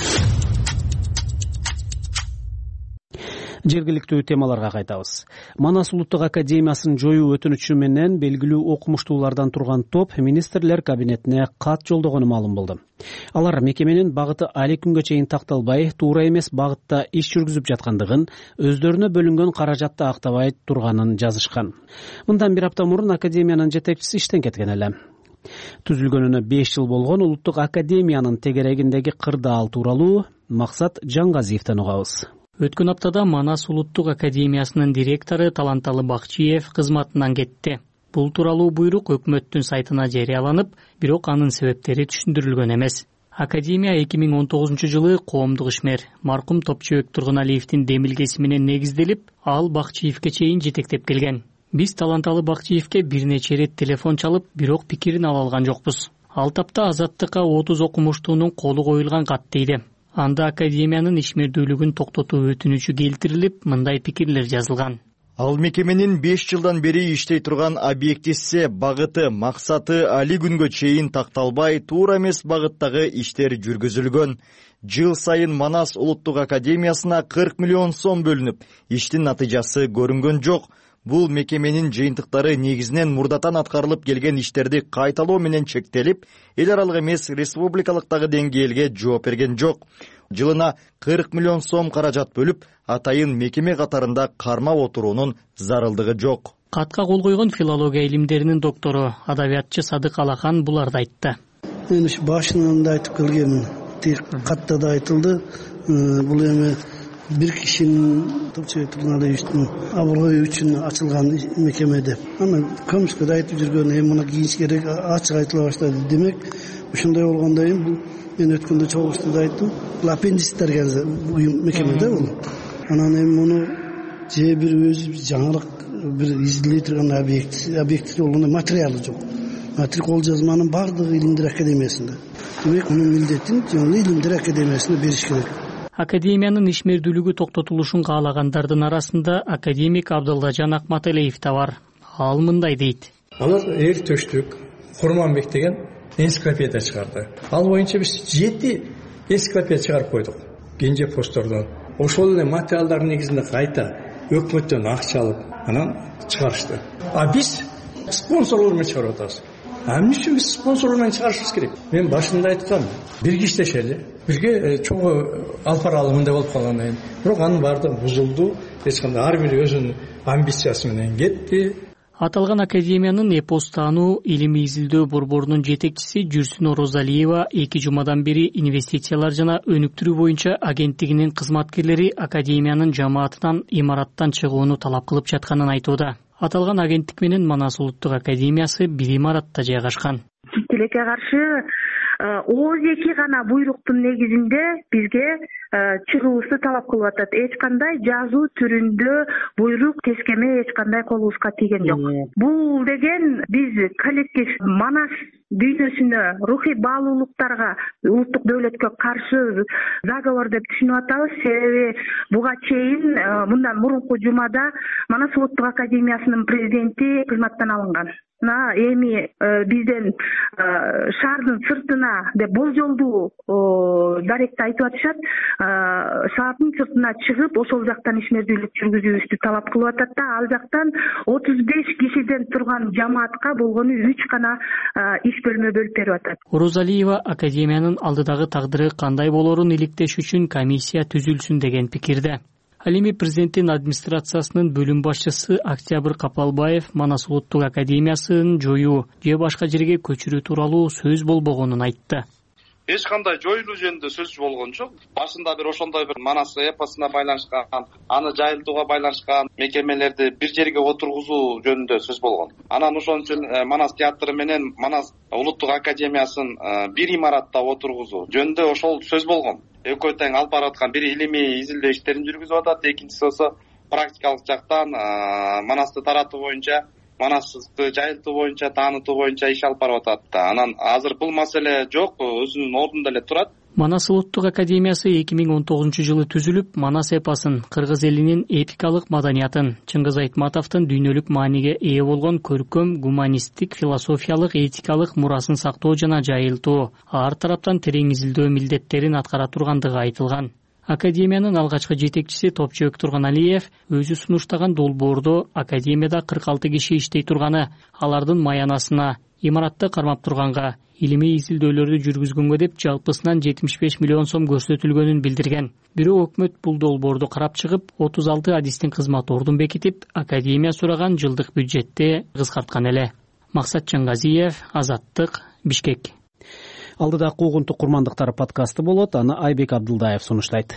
Жергиликтүү темаларга кайтабыз. Манас улуттук академиясын жоюу өтүнүчү менен белгилүү окумуштуулардан турган топ министрлер кабинетине кат жолдогону маалым болду. Алар мекеменин багыты али күнгө чейин такталбай, туура эмес багытта иш жүргүзүп жаткандыгын, өздөрүнө бөлүнгөн каражатты актабай турганын жазышкан. Мындан бир апта мурун академиянын жетекчиси иштен кеткен эле. Түзүлгөнүнө 5 жыл болгон улуттук академиянын тегерегиндеги кырдаал тууралуу Максат Жаңгазиевден угабыз. Өткөн аптада Манас улуттук академиясынын директору Таланталы Бакчиев кызматынан кетти. Бул тууралуу буйрук өкмөттүн сайтына жарыяланып, бирок анын себептери түшүндүрүлгөн эмес. Академия 2019 жылы коомдук ишмер маркум Топчубек Тургуналиевдин демилгеси менен негизделип, ал Бакчиевке чейин жетектеп келген. Биз Таланталы Бакчиевке бир нече ирет телефон чалып, бирок пикирин ала алган жокпуз. Ал тапта Азаттыкка 30 окумуштуунун колу коюлган кат дейди. Анда академиянын ишмердүүлүгүн токтотуу өтүнүчү келтирилип, мындай пикирлер жазылган. Ал мекеменин 5 жылдан бери иштей турган объектиси, багыты, максаты али күнгө чейин такталбай, туура эмес багыттагы иштер жүргүзүлгөн. Жыл сайын Манас улуттук академиясына 40 миллион сом бөлүнүп, иштин натыйжасы көрүнгөн жок. Бул мекеменин жыйынтыктары негизинен мурдатан аткарылып келген иштерди кайталоо менен чектелип, эл аралык эмес республикалыктагы деңгээлге жооп берген жок. Жылына 40 миллион сом каражат бөлүп, атайын мекеме катарында кармап отуруунун зарылдыгы жок. Катка кол койгон филология илимдеринин доктору, адабиятчы Садык Алахан буларды айтты. Мен ушу башынан да айтып келгенмин. Тек катта да айтылды. Бул эми бир кишинин Топчубек Тургуналиевдин абырой үчүн ачылган мекеме деп. Аны көмүскө да айтып жүргөн, эми муну кийинчерээк ачык айтыла баштады. Демек, ушундай болгондон кийин бул мен өткөндө чогулушта да айттым. Бул аппендицтерге уюм мекемеде бул. Анан эми муну же бир өзү жаңылык бир изилдей турган объекти болгондо материалы жок. Кол жазманын бардыгы илимдер академиясында. Демек, мунун милдетин илимдер академиясына бериш керек. Академиянын ишмердүүлүгү токтотулушун каалагандардын арасында академик Абдыллажан Акматалиев да бар. Ал мындай дейт. Алар эл төштүк Курманбек деген энциклопедия чыгарды. Ал боюнча биз 7 энциклопедия чыгарып койдук. Кенже постордон. Ошол эле материалдардын негизинде кайта өкмөттөн акча алып, анан чыгарышты. А биз спонсорлор менен чыгарып атабыз. Эмне үчүн биз спонсорлор менен чыгарышыбыз керек? Мен башында айткам, бирге иштешели. Бирге чоң алпар алымында болуп калган экен. Бирок анын баардыгы бузулду. Эч кандай ар бири өзүнүн амбициясы менен кетти. Аталган академиянын эпос таануу илимий изилдөө борборунун жетекчиси Жүрсүн Орозалиева 2 жумадан бери инвестициялар жана өнүктүрүү боюнча агенттигинин кызматкерлери академиянын жамаатынан имараттан чыгууну талап кылып жатканын айтууда. Аталган агенттик менен Манас улуттук академиясы бир имаратта жайгашкан. Тилекке каршы ооз 2 гана буйруктун негизинде бизге чыгуубузду талап кылып атат. Эч кандай жазуу түрүндө буйрук тескеме эч кандай колубузга тийген жок. Бул деген биз коллектив Манас дүйнөсүнө рухий баалуулуктарга улуттук дөөлөткө каршы заговор деп түшүнүп атабыз. Себеби буга чейин мындан мурунку жумада Манас улуттук академиясынын президенти кызматтан алынган. Эми бизден шаардын сыртына деп болжолдуу даректи айтып атышат. Шаардын сыртына чыгып, ошол жактан ишмердүүлүк жүргүзүүбүздү талап кылып атат да, ал жактан 35 кишиден турган жамаатка болгону 3 гана иш бөлмө бөлүп берип атат. Орозалиева академиянын алдыдагы тагдыры кандай болорун иликтеш үчүн комиссия түзүлсүн деген пикирде. Ал эми президенттин администрациясынын бөлүм башчысы Октябрь Капалбаев Манас улуттук академиясын жоюу же башка жерге көчүрүү тууралуу сөз болбогонун айтты. эч кандай жоюлуу жөнүндө сөз болгон жок. Башында бир ошондой бир Манас эпосуна байланышкан, аны жайылтууга байланышкан мекемелерди бир жерге отургузуу жөнүндө сөз болгон. Анан ошон үчүн Манас театры менен Манас улуттук академиясын бир имаратта отургузуу жөнүндө ошол сөз болгон. Экөө тең алып барып аткан бири илимий изилдөө иштерин жүргүзүп атат, экинчиси болсо практикалык жактан Манасты таратуу боюнча, Манасты жайылтуу боюнча, таанытуу боюнча иш алып барып атат. Анан азыр бул маселе жок, өзүнүн ордунда эле турат. Манас улуттук академиясы 2019-жылы түзүлүп, Манас эпосын, кыргыз элинин эпикалык маданиятын, Чыңгыз Айтматовдун дүйнөлүк мааниге ээ болгон көркөм, гуманисттик, философиялык, этикалык мурасын сактоо жана жайылтуу, ар тараптан терең изилдөө милдеттерин аткара тургандыгы айтылган. Академиянын алгачкы жетекчиси Топчубек Турганалиев өзү сунуштаган долбоордо академияда 46 киши иштей турганы, алардын маянасына, имаратты кармап турганга, илимий изилдөөлөрдү жүргүзгөнгө деп жалпысынан 75 миллион сом көрсөтүлгөнүн билдирген. Бирок өкмөт бул долбоорду карап чыгып, 36 адистин кызмат ордун бекитип, академия сураган жылдык бюджетти кыскарткан эле. Максат Чаңгазиев, Азаттык, Бишкек. Алдыда куугунтук курмандыктар подкасты болот, аны Айбек Абдылдаев сунуштайт.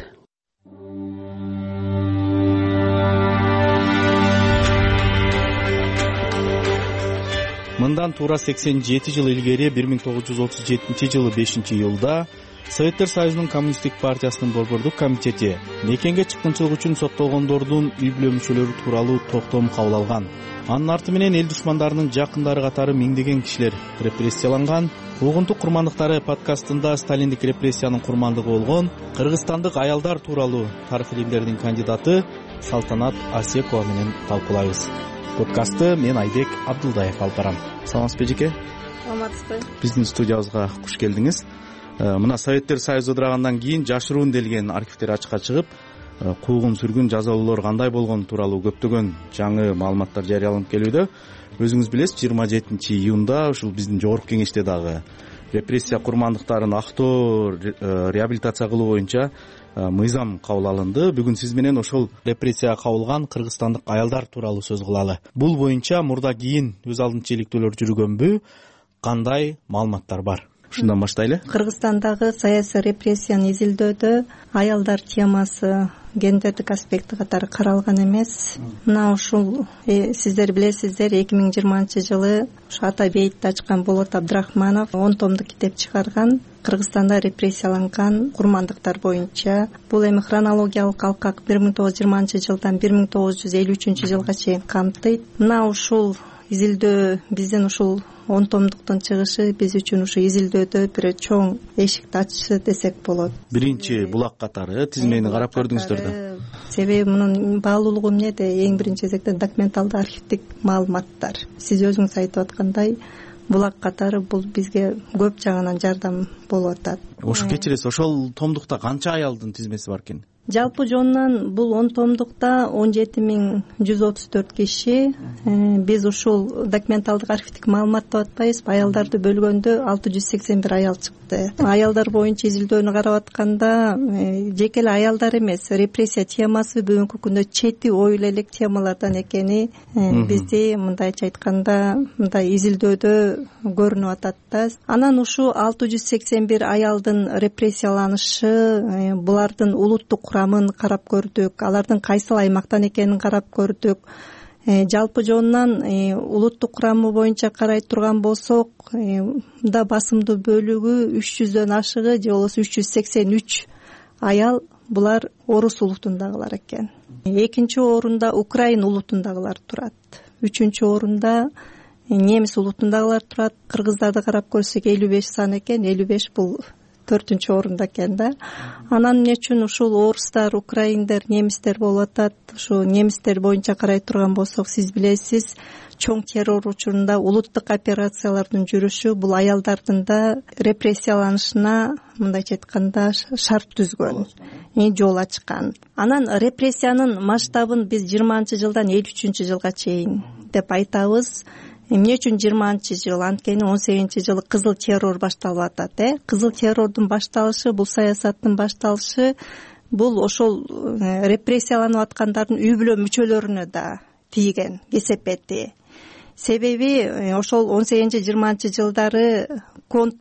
Мындан туура 87 жыл илгери 1937 жылы 5-июлда Советтер Союзунун Коммунисттик партиясынын Борбордук комитети мекенге чыккынчылык үчүн соттолгондордун үй-бүлө мүчөлөрү тууралуу токтом кабыл алган. Анын арты менен эл душмандарынын жакындары катары миңдеген кишилер репрессияланган. Куугунтук курмандыктары подкастында сталиндик репрессиянын курмандыгы болгон кыргызстандык аялдар тууралуу тарых илимдеринин кандидаты Салтанат Асекова менен талкуулайбыз. Подкастты мен Айбек Абдылдаев алып барам. Саламатсызбы эжеке? Саламатсызбы. Биздин студиябызга куш келдиңиз. Мына Советтер Союзу ыдырагандан кийин жашыруун делген архивтер ачыкка чыгып, куугун сүргүн жазалоолор кандай болгон тууралуу көптөгөн жаңы маалыматтар жарыяланып келүүдө. Өзүңүз билесиз, 27 июнда ушул биздин жогорку кеңеште дагы репрессия курмандыктарын актоо, реабилитация кылуу боюнча мыйзам кабыл алынды. Бүгүн сиз менен ошол репрессияга кабылган кыргызстандык аялдар тууралуу сөз кылалы. Бул боюнча мурда кийин өз алдынча иликтөөлөр жүргөнбү, кандай маалыматтар бар? Ушундан баштайлы. Кыргызстандагы саясий репрессияны изилдөөдө аялдар темасы гендердик аспекти катары каралган эмес. Мына ушул сиздер билесиздер, 2020-жылы ушу Атабейитти ачкан Болот Абдрахманов 10 томдук китеп чыгарган. Кыргызстанда репрессияланган курмандыктар боюнча. Бул эми хронологиялык алкак 1920-жылдан 1953-жылга чейин камтыйт. Мына ушул изилдөө биздин ушул 10 томдуктун чыгышы биз үчүн ушу изилдөөдө бир чоң эшикти ачышы десек болот. Биринчи булак катары тизмени карап көрдүңүздөр да. Себеби мунун баалуулугу эмнеде? Эң биринчи кезекте документалдык архивдик маалыматтар. Сиз өзүңүз айтып аткандай, булак катары бул бизге көп жагынан жардам болуп атат. Ош кечиресиз, ошол томдукта канча аялдын тизмеси бар экен? Жалпы жонунан бул 10 томдукта 17134 киши. Биз ушул документалдык архивдик маалымат деп атпайбызбы? Аялдарды бөлгөндө 681 аял чыкты. Аялдар боюнча изилдөөнү карап атканда, жеке эле аялдар эмес, репрессия темасы бүгүнкү күндө чети оюл элек темалардан экени бизди мындайча айтканда мындай изилдөөдө көрүнүп атат да. Анан ушу 681 аялдын репрессияланышы, булардын улуттук курамын карап көрдүк, алардын кайсыл аймактан экенин карап көрдүк. Жалпы жонунан улуттук курамы боюнча карай турган болсок, да басымдуу бөлүгү 300дөн ашыгы же болбосо 383 аял булар орус улутундагылар экен. Экинчи орунда Украин улутундагылар турат. Үчүнчү орунда немис улутундагылар турат. Кыргыздарды карап көрсөк 55 сан экен, 55 бул 4-чү орунда экен да. Анан эмне үчүн ушул орустар, украиндер, немистер болуп атат? Ушу немистер боюнча карай турган болсок, сиз билесиз, чоң террор учурунда улуттук операциялардын жүрүшү бул аялдардын да репрессияланышына мындайча айтканда шарт түзгөн, жол ачкан. Анан репрессиянын масштабын биз 20-жылдан 53-жылга чейин деп айтабыз. Эмне үчүн 20-жыл? Анткени 18-жылы кызыл террор башталып атат. Кызыл террордун башталышы, бул саясаттын башталышы, бул ошол репрессияланып аткандардын үй-бүлө мүчөлөрүнө да тийген кесепети. Себеби ошол 18-20 жылдары контр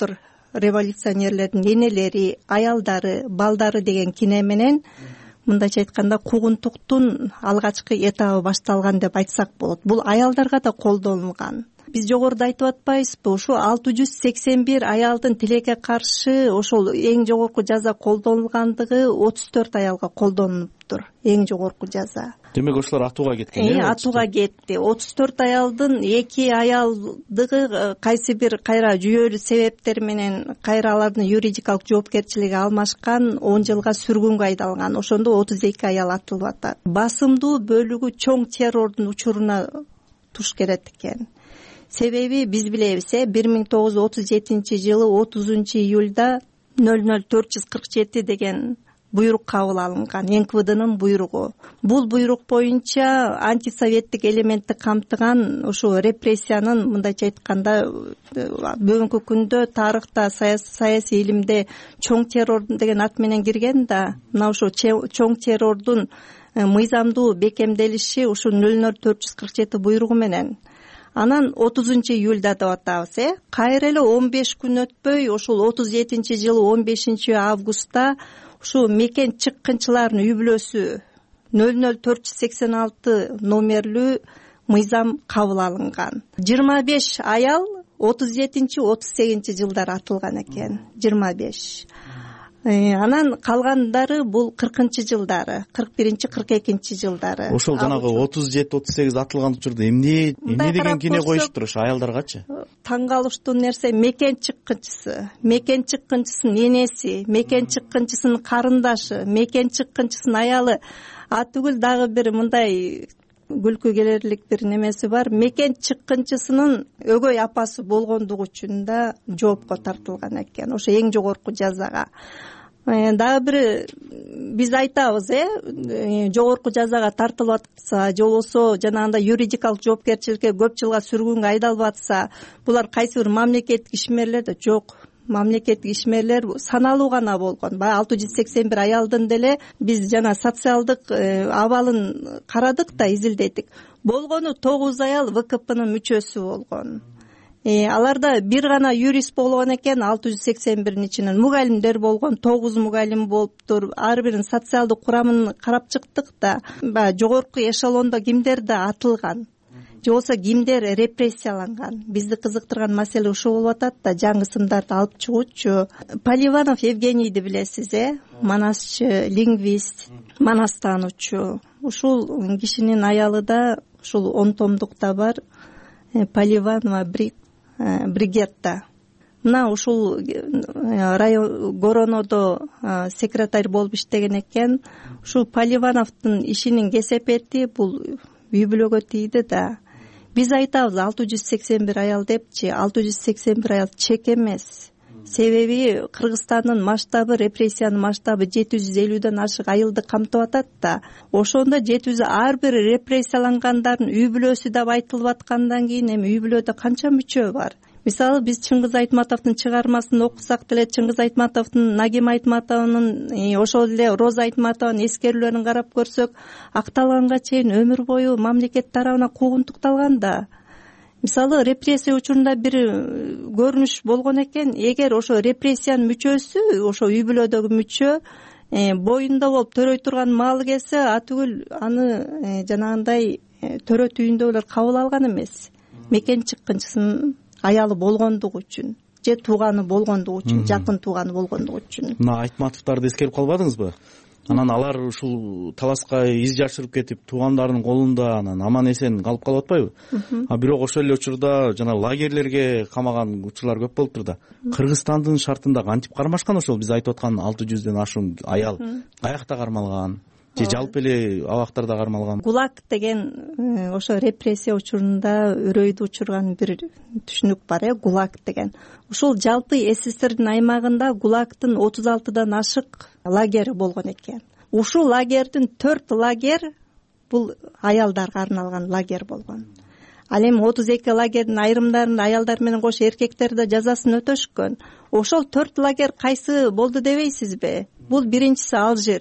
революционерлердин энелери, аялдары, балдары деген кине менен мындайча айтканда куугунтуктун алгачкы этабы башталган деп айтсак болот. Бул аялдарга да колдонулган. Биз жогоруда айтып атпайбызбы, ушу 681 аялдын тилекке каршы ошол эң жогорку жаза колдонулгандыгы 34 аялга колдонулуптур. Эң жогорку жаза. Демек ошолор атууга кеткен. Атууга кетти. 34 аялдын 2 аялдыгы кайсы бир кайра жүйөлүү себептер менен кайра алардын юридикалык жоопкерчилиги алмашкан, 10 жылга сүргүнгө айдалган. Ошондо 32 аял атылып атат. Басымдуу бөлүгү чоң террордун учуруна туш келет экен. Себеби биз билебиз, 1937 жылы 30 июлда 00447 деген буйрук кабыл алынган, НКВДнын буйругу. Бул буйрук боюнча антисоветтик элементти камтыган ушу репрессиянын, мындайча айтканда, бүгүнкү күндө тарыхта, саясий илимде чоң террор деген ат менен кирген да, мына ушу чоң террордун мыйзамдуу бекемделиши ушу 00447 буйругу менен. Анан 30 июлда деп атабыз, кайра эле 15 күн өтпөй, ошол 37 жылы 15 августта ушу мекен чыккынчылардын үй бүлөсү 00486 номерлүү мыйзам кабыл алынган. 25 аял 37-38 жылдар атылган экен. 25. Анан калгандары бул 40 жылдары, 41-42 жылдары. Ошол жанагы 37-38 атылган учурда эмне деген кине коюшуптур ошо аялдаргачы? Таң калыштуу нерсе мекен чыккынчысынын энеси, мекен чыккынчысынын карындашы, мекен чыккынчысынын аялы. Түгүл дагы бир мындай күлкү келерлик бир немеси бар. Мекен чыккынчысынын өгөй апасы болгондугу үчүн да жоопко тартылган экен. Ошо эң жогорку жазага. Дагы бир биз айтабыз, жогорку жазага тартылып атса, же болбосо жанагындай юридикалык жоопкерчиликке көп жылга сүргүнгө айдалып атса, булар кайсы бир мамлекеттик ишмерлер да жок. Мамлекеттик ишмерлер саналуу гана болгон. Баягы 681 аялдын деле биз жана социалдык абалын карадык да, изилдедик. Болгону 9 аял ВКПнын мүчөсү болгон. Аларда бир гана юрист болгон экен, 681-ин ичинен мугалимдер болгон, 9 мугалим болуптур. Ар биринин социалдык курамын карап чыктык да, баягы жогорку эшелондо кимдер да атылган, же болбосо кимдер репрессияланган. Бизди кызыктырган маселе ушул болуп атат да, жаңы ысымдарды алып чыгуучу. Поливанов Евгенийди билесиз, манасчы, лингвист, манас таануучу. Ушул кишинин аялы да ушул 10 томдукта бар, Поливанова Бригетта. Мына ушул район Горонодо секретарь болуп иштеген экен. Ушул Поливановдун ишинин кесепети бул үй бүлөгө тийди да. Биз айтабыз 681 аял депчи, 681 аял чек эмес. Себеби Кыргызстандын масштабы, репрессиянын масштабы 750дөн ашык айылды камтып атат да. Ошондо 700 ар бир репрессиялангандардын үй бүлөсү деп айтылып аткандан кийин эми үй бүлөдө канча мүчө бар? Мисалы биз Чыңгыз Айтматовдун чыгармасын окусак деле, Чыңгыз Айтматовдун, Нагим Айтматовдун, ошол эле Роза Айтматовдун эскерүүлөрүн карап көрсөк, акталганга чейин өмүр бою мамлекет тарабынан куугунтукталган да. Мисалы репрессия учурунда бир көрүнүш болгон экен, эгер ошо репрессиянын мүчөсү, ошо үй бүлөдөгү мүчө боюнда болуп төрөй турган маалы келсе, түгүл аны жанагындай төрө түйүндөгүлөр кабыл алган эмес. Мекен чыккынчысынын аялы болгондугу үчүн, же тууганы болгондугу үчүн, жакын тууганы болгондугу үчүн. Мына Айтматовдорду эскерип калбадыңызбы? Анан алар ушул таласка из жашырып кетип, туугандарынын колунда анан аман эсен калып калып атпайбы? Бирок ошол эле учурда жана лагерлерге камаган учурлар көп болуптур да. Кыргызстандын шартында кантип кармашкан ошол биз айтып аткан 600дөн ашуун аял каякта кармалган? Же жалпы эле абактарда кармалган? ГУЛАГ деген ошо репрессия учурунда өрөйдү учурган бир түшүнүк бар, ГУЛАГ деген. Ушул жалпы СССРдин аймагында ГУЛАГдын 36дан ашык лагери болгон экен. Ушул лагердин 4 лагер бул аялдарга арналган лагер болгон. Ал эми 32 лагердин айрымдарында аялдар менен кошо эркектер да жазасын өтөшкөн. Ошол 4 лагер кайсы болду дебейсизби? Бул биринчиси Алжир.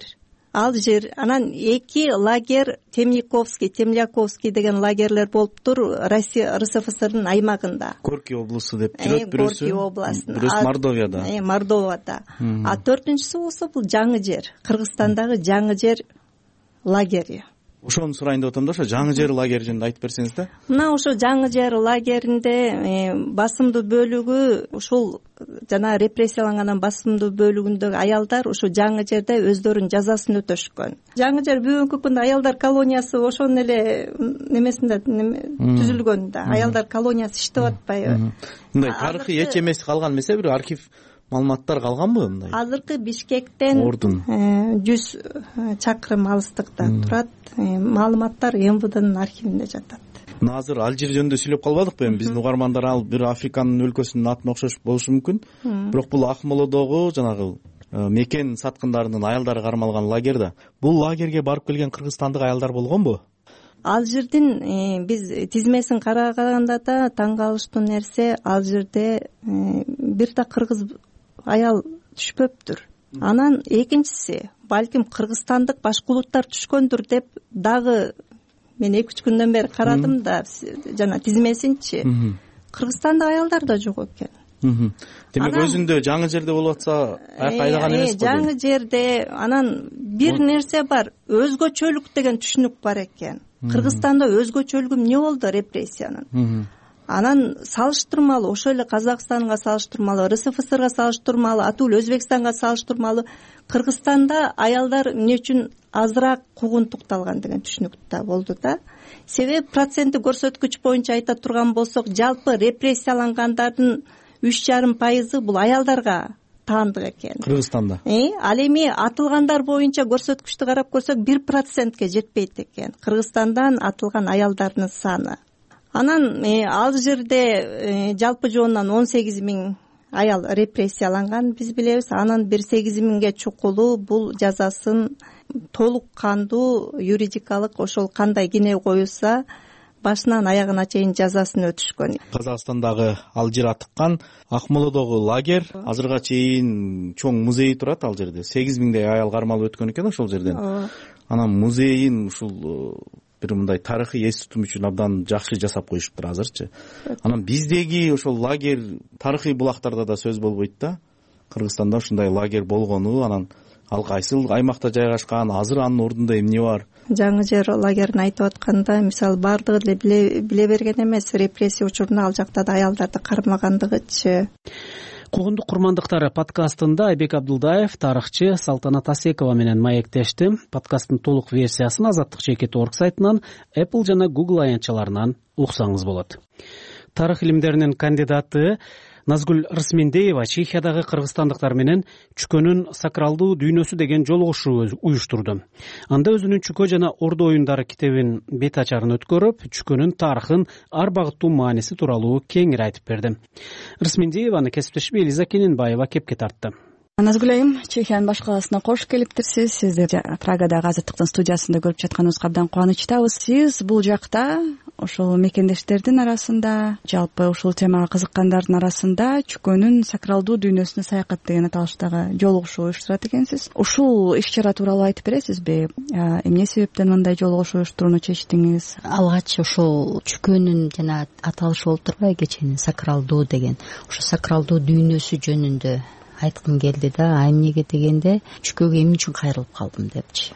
Алжир, анан 2 лагерь Темляковский деген лагерлер болуптур Россия РСФСРдын аймагында. Горький облусу деп жүрөт бирөөсү. Горький областында. Бирөөсү Мордовияда. Мордовияда. А 4-сү болсо бул жаңы жер, Кыргызстандагы жаңы жер лагери. Ошону сурайын деп атам да, ошо жаңы жер лагери жөнүндө айтып берсеңиз да. Мына ошо жаңы жер лагеринде басымдуу бөлүгү ушул жана репрессиялангандан басымдуу бөлүгүндөгү аялдар ошо жаңы жерде өздөрүнүн жазасын өтөшкөн. Жаңы жер бүгүнкү күндө аялдар колониясы ошонун эле немесинде түзүлгөн да. Аялдар колониясы иштеп атпайбы? Мындай тарыхый эч эмеси калган эмес, бир архив маалыматтар калганбы мындай? Азыркы Бишкектен 100 чакырым алыстыкта турат. Маалыматтар МВДнын архивинде жатат. Азыр Алжир жөнүндө сүйлөп калбадыкпы эми? Биздин угармандар ал бир Африканын өлкөсүнүн атына окшош болушу мүмкүн. Бирок бул Акмолодогу жанагы мекен саткындарынын аялдары кармалган лагерь да. Бул лагерге барып келген кыргызстандык аялдар болгонбу? Алжирдин биз тизмесин караганда да таң калыштуу нерсе, Алжирде бир да кыргыз аял түшпөптүр. Анан экинчиси, балким кыргызстандык башкулуттар түшкөндүр деп дагы мен 2-3 күндөн бери карадым да, жана тизмесинчи. Кыргызстандык аялдар да жок экен. Демек өзүндө жаңы жерде болуп атса, айдаган эмес го. Жаңы жерде анан бир нерсе бар, өзгөчөлүк деген түшүнүк бар экен. Кыргызстанда өзгөчөлүгү эмне болду репрессиянын? Анан салыштырмалуу, ошол эле Казакстанга салыштырмалуу, РСФСРга салыштырмалуу, атул Өзбекстанга салыштырмалуу Кыргызстанда аялдар эмне үчүн азыраак куугунтукталган деген түшүнүк да болду да. Себеби проценттик көрсөткүч боюнча айта турган болсок, жалпы репрессиялангандардын 3,5% бул аялдарга таандык экен. Кыргызстанда. Ал эми атылгандар боюнча көрсөткүчтү карап көрсөк 1%ке жетпейт экен. Кыргызстандан атылган аялдардын саны. Анан Алжирде жалпы жоонунан 18 000 аял репрессияланган биз билебиз. Анан 8 000ге чукулуу бул жазасын толук кандуу юридикалык ошол кандай кине коюлса башынан аягына чейин жазасын өтүшкөн. Казакстандагы Алжир атыккан Акмолодогу лагерь азырга чейин чоң музей турат ал жерде. 8 000дей аял кармалып өткөн экен ошол жерден. Анан музейин ушул бир мындай тарыхый эс тутум үчүн абдан жакшы жасап коюшуптур азырчы. Анан биздеги ошол лагерь тарыхый булактарда да сөз болбойт да. Кыргызстанда ушундай лагерь болгону, анан ал кайсыл аймакта жайгашкан, азыр анын ордунда эмне бар? Жаңы жер лагерин айтып атканда, мисалы бардыгы деле биле берген эмес, репрессия учурунда ал жакта да аялдарды кармагандыгычы. Куугундук курмандыктары подкастында Айбек Абдулдаев, тарыхчы Салтанат Асекова менен маектешти. Подкасттын толук версиясын azatlyk.org сайтынан, Apple жана Google аянтчаларынан уксаңыз болот. Тарых илимдеринин кандидаты Назгүл Рысмендеева Чехиядагы кыргызстандыктар менен чүкөнүн сакралдуу дүйнөсү деген жолугушуу уюштурду. Анда өзүнүн Чүкө жана Ордо оюндары китебин бет ачарын өткөрүп, чүкөнүн тарыхын, ар багыттуу мааниси тууралуу кеңири айтып берди. Рысмендееваны кесиптешим Элиза Кененбаева кепке тартты. Назгүл айым, Чехиянын баш каласына кош келиптирсиз. Сизди Прагадагы Азаттыктын студиясында көрүп жатканыбызга абдан кубанычтабыз. Сиз бул жакта ошол мекендештердин арасында, жалпы ушул темага кызыккандардын арасында чүкөнүн сакралдуу дүйнөсүнө саякат деген аталыштагы жолугушуу уюштурат экенсиз. Ушул иш-чара тууралуу айтып бересизби? Эмне себептен мындай жолугушуу уюштурууну чечтиңиз? Алгач ошол чүкөнүн жана аталышы болуп турбайбы, кеченин сакралдуу деген. Ошо сакралдуу дүйнөсү жөнүндө айткым келди да, эмнеге дегенде чүкөгө эмне үчүн кайрылып калдым депчи.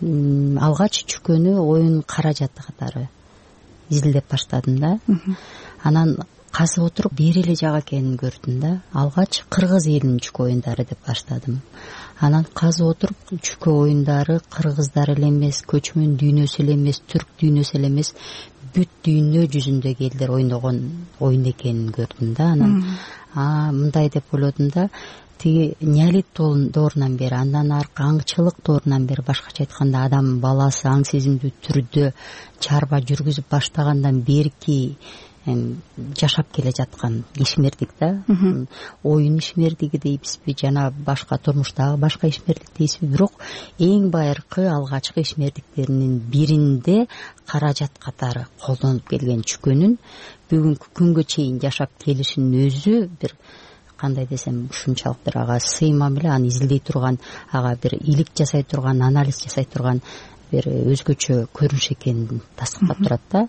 Алгач чүкөнү оюн каражаты катары изилдеп баштадым да. Анан казып отуруп бир эле жак экенин көрдүм да. Алгач кыргыз элинин чүкө оюндары деп баштадым. Анан казып отуруп чүкө оюндары кыргыздар эле эмес, көчмөн дүйнөсү эле эмес, түрк дүйнөсү эле эмес, бүт дүйнө жүзүндөгү элдер ойногон оюн экенин көрдүм да. Анан мындай деп ойлодум да, тиги неолит доорунан бери, андан аркы аңчылык доорунан бери, башкача айтканда адам баласы аң сезимдүү түрдө чарба жүргүзүп баштагандан берки жашап келе жаткан ишмердик да. Оюн ишмердиги дейбизби, жана башка турмуштагы башка ишмердик дейбизби, бирок эң байыркы алгачкы ишмердиктеринин биринде каражат катары колдонуп келген чүкөнүн бүгүнкү күнгө чейин жашап келишинин өзү бир кандай десем ушунчалык бир ага сыймам эле, аны изилдей турган, ага бир ийгилик жасай турган, анализ жасай турган бир өзгөчө көрүнүш экенин тастыктап турат да.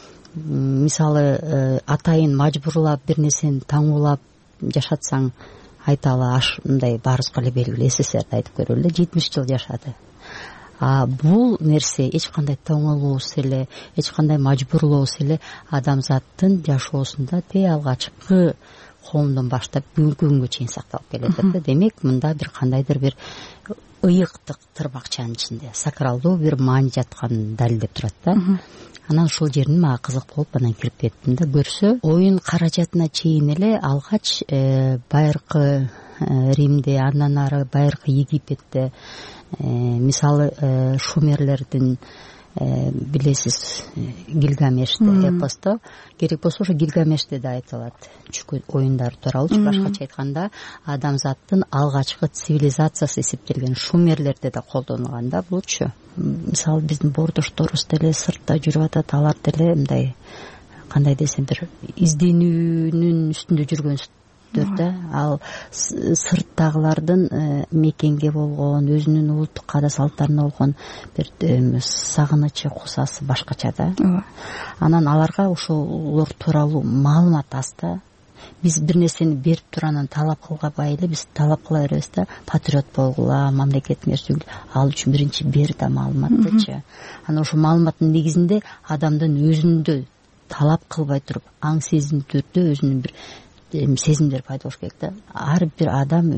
Мисалы атайын мажбурлап бир нерсени таңуулап жашатсаң айталы мындай баарыбызга эле белгилүү СССРди айтып көрөлү эле, 70 жыл жашады. Бул нерсе эч кандай тоңолуусуз эле, эч кандай мажбурлоосуз эле адамзаттын жашоосунда алгачкы коомдон баштап бүгүнкү күнгө чейин сакталып келатат да. Демек мында бир кандайдыр бир ыйыктык тырбакчанын ичинде сакралдуу бир маани жатканын далилдеп турат да. Анан ушул жерин мага кызык болуп анан кирип кеттим да. Көрсө оюн каражатына чейин эле алгач байыркы Римде, андан ары байыркы Египетте, мисалы шумерлердин билесиз Гилгамеште эпосто, керек болсо ошо Гилгамеште да айтылат чүкө оюндары тууралуучу. Башкача айтканда адамзаттын алгачкы цивилизациясы эсептелген шумерлерде да колдонулган да булчу. Мисалы биздин боордошторубуз деле сыртта жүрүп атат, алар деле мындай кандай десем бир изденүүнүн үстүндө жүргөн да. Ал сырттагылардын мекенге болгон, өзүнүн улуттук каада салттарына болгон бир сагынычы, кусасы башкача да. Анан аларга ошолор тууралуу маалымат аз да. Биз бир нерсени берип туруп анан талап кылбай эле биз талап кыла беребиз да. Патриот болгула, мамлекеттин эрчи, ал үчүн биринчи бер да маалыматтычы. Анан ошол маалыматтын негизинде адамдын өзүндө талап кылбай туруп, аң сезим түрдө өзүнүн бир сезимдер пайда болуш керек да. Ар бир адам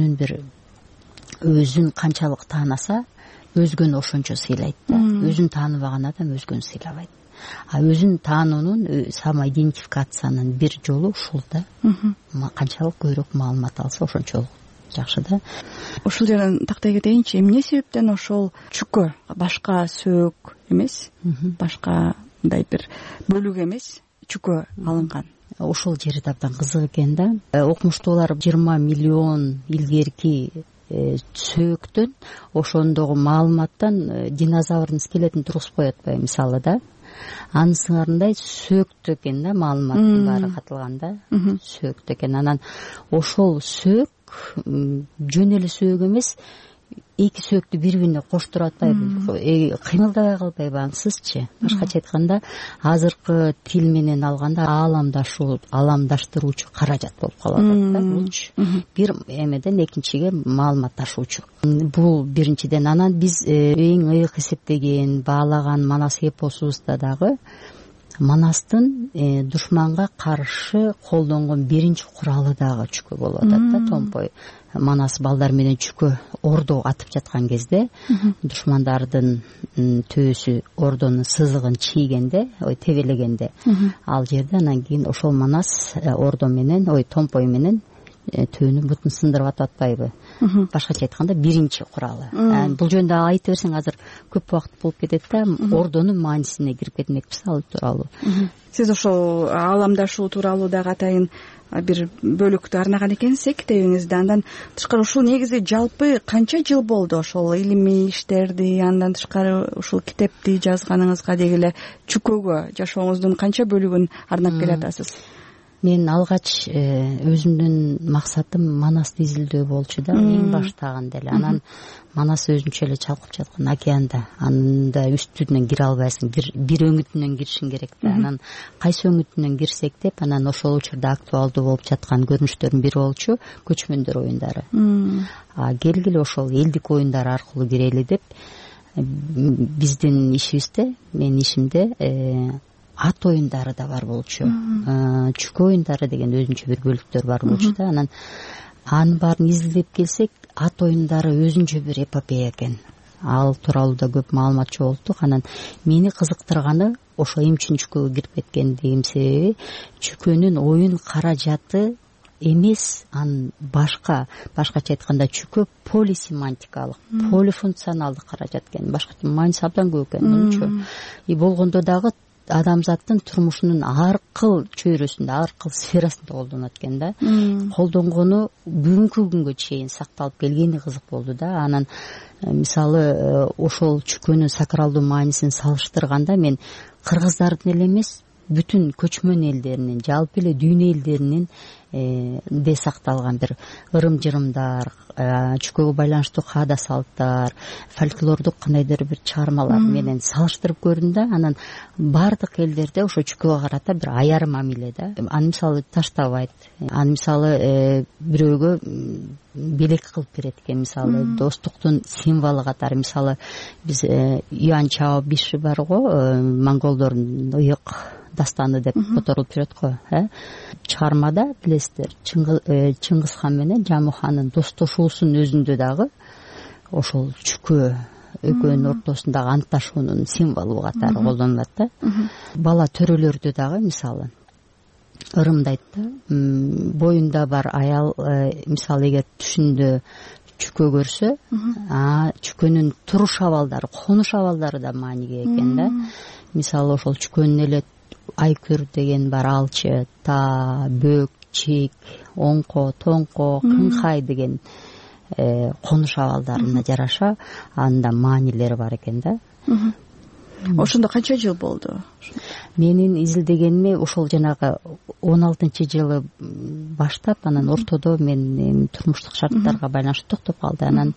өзүн канчалык таанаса, өзгөнү ошончо сыйлайт да. Өзүн тааныбаган адам өзгөнү сыйлабайт. Өзүн таануунун, самоидентификациянын бир жолу ушул да. Канчалык көбүрөөк маалымат алса ошончолук жакшы да. Ушул жерден тактай кетейинчи, эмне себептен ошол чүкө башка сөөк эмес, башка мындай бир бөлүк эмес чүкө алынган? Ошол жери да абдан кызык экен да. Окумуштуулар 20 миллион илгерки сөөктөн ошондогу маалыматтан динозаврдын скелетин тургузуп коет атпайбы мисалы да. Анын сыңарындай сөөктө экен да, маалыматтын баары катылган да. Сөөктө экен. Анан ошол сөөк жөн эле сөөк эмес, эки сөөктү бири-бирине коштуруп атпайбы, кыймылдабай калбайбы ансызчы. Башкача айтканда, азыркы тил менен алганда ааламдаштыруучу каражат болуп калып атат да булчу. Бир эмеден экинчиге маалымат ташуучу. Бул биринчиден. Анан биз эң ыйык эсептеген, баалаган Манас эпосубузда дагы Манастын душманга каршы колдонгон биринчи куралы дагы чүкө болуп атат да, томпой. Манас балдар менен чүкө ордо атып жаткан кезде душмандардын төөсү ордонун сызыгын чийгенде, тебелегенде, ал жерде анан кийин ошол Манас ордо менен, томпой менен төөнүн бутун сындырып атпайбы. Башкача айтканда биринчи куралы. Бул жөнүндө айта берсең азыр көп убакыт болуп кетет да, ордонун маанисине кирип кетмекпиз ал тууралуу. Сиз ошол ааламдашуу тууралуу дагы атайын бир бөлүктү арнаган экенсиз китебиңизде. Андан тышкары ушул негизи жалпы канча жыл болду ошол илимий иштерди, андан тышкары ушул китепти жазганыңызга деги эле чүкөгө жашооңуздун канча бөлүгүн арнап келатасыз? Мен алгач өзүмдүн максатым Манасты изилдөө болчу да, эң баштаганда эле. Анан Манас өзүнчө эле чалкып жаткан океанда, анда үстүнөн кире албайсың, бир өңүтүнөн киришиң керек да. Анан кайсы өңүтүнөн кирсек деп, анан ошол учурда актуалдуу болуп жаткан көрүнүштөрдүн бири болчу көчмөндөр оюндары. Келгиле ошол элдик оюндар аркылуу кирели деп, биздин ишибизде, менин ишимде ат оюндары да бар болчу. Чүкө оюндары деген өзүнчө бир бөлүктөр бар болчу да. Анан анын баарын изилдеп келсек, ат оюндары өзүнчө бир эпопея экен. Ал тууралуу да көп маалымат чогулттук. Анан мени кызыктырганы ошо эмне үчүн чүкөгө кирип кеткендигим себеби, чүкөнүн оюн каражаты эмес, анын башкача айтканда чүкө полисемантикалык, полифункционалдык каражат экен. Башкача мааниси абдан көп экен мынчу. Болгондо дагы адамзаттын турмушунун ар кыл чөйрөсүндө, ар кыл сферасында колдонот экен да. Колдонгону бүгүнкү күнгө чейин сакталып келгени кызык болду да. Анан мисалы ошол чүкөнүн сакралдуу маанисин салыштырганда мен кыргыздардын эле эмес, бүтүн көчмөн элдеринин, жалпы эле дүйнө элдеринин сакталган бир ырым-жырымдар, чүкөгө байланыштуу каада салттар, фольклордук кандайдыр бир чыгармалар менен салыштырып көрдүм да, анан баардык элдерде ошо чүкөгө карата бир аяр мамиле да. Аны мисалы таштабайт, аны мисалы бирөөгө белек кылып берет экен, мисалы достуктун символу катары. Мисалы биз Юан Чао Биши бар го, монголдордун ыйык дастаны деп которулуп жүрөт го. Чыгармада билесиздер, Чыңгыз хан менен Жаму хандын достошуусунун өзүндө дагы ошол чүкөө экөөнүн ортосундагы антташуунун символу катары колдонулат да. Бала төрөлөрдө дагы мисалы ырымдайт да, боюнда бар аял мисалы эгер түшүндө чүкө көрсө, чүкөнүн туруш абалдары, конуш абалдары да мааниге экен да. Мисалы ошол чүкөнүн эле айкүр деген бар, алчы, та, бөк, чек, оңко, тоңко, кыңхай деген конуш абалдарына жараша анда маанилери бар экен да. Ошондо канча жыл болду? Менин изилдегениме ошол жанагы 16-жылы баштап, анан ортодо мен турмуштук шарттарга байланыштуу токтоп калды. Анан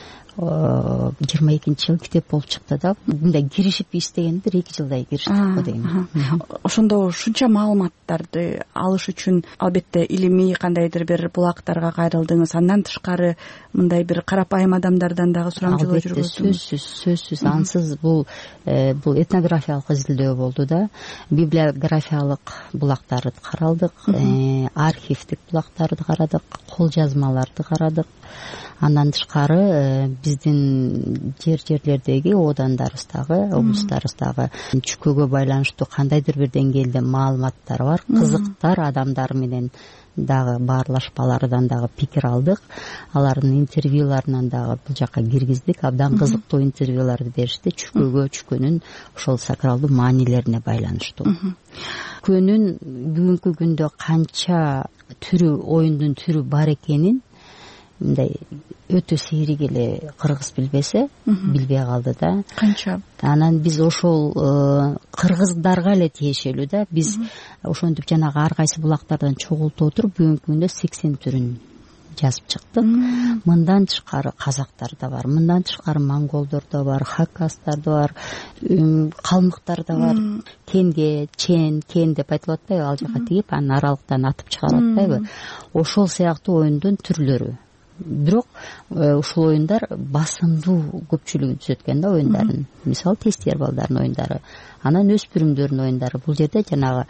22-жылы китеп болуп чыкты да. Мындай киришип иштегенде 2 жылдай кириштик го дейм. Ошондо ушунча маалыматтарды алыш үчүн албетте илимий кандайдыр бир булактарга кайрылдыңыз. Андан тышкары мындай бир карапайым адамдардан дагы сурамжылоо жүргөздүңүз. Сөзсүз ансыз бул этнографиялык изилдөө болду да. Библиографиялык булактарды каралдык, архивдик булактарды карадык, кол жазмаларды карадык. Андан тышкары биздин жерлердеги одандарыбыздагы, облустарыбыздагы чүкөгө байланыштуу кандайдыр бир деңгээлде маалыматтар бар, кызыктар, адамдар менен дагы баарлашпалардан дагы пикир алдык. Алардын интервьюларынан дагы бул жакка киргиздик. Абдан кызыктуу интервьюларды беришти чүкөгө, чүкөнүн ошол сакралдуу маанилерине байланыштуу. Чүкөнүн бүгүнкү күндө канча түрү, оюндун түрү бар экенин мындай өтө сейрик эле кыргыз билбесе, билбей калды да. Канча? Анан биз ошол кыргыздарга эле тиешелүү да. Биз ошентип жанагы ар кайсы булактардан чогултуп отуруп бүгүнкү күндө 80 түрүн жазып чыктык. Мындан тышкары казактар да бар, мындан тышкары монголдор да бар, хакастар да бар, калмыктар да бар. Кенге, чен, кен деп айтылып атпайбы? Ал жака тигип, анын аралыктан атып чыгарып атпайбы? Ошол сыяктуу оюндун түрлөрү. Бирок ушул оюндар басымдуу көпчүлүгүн түзөт экен да оюндардын. Мисалы тестер балдардын оюндары, анан өспүрүмдөрдүн оюндары. Бул жерде жанагы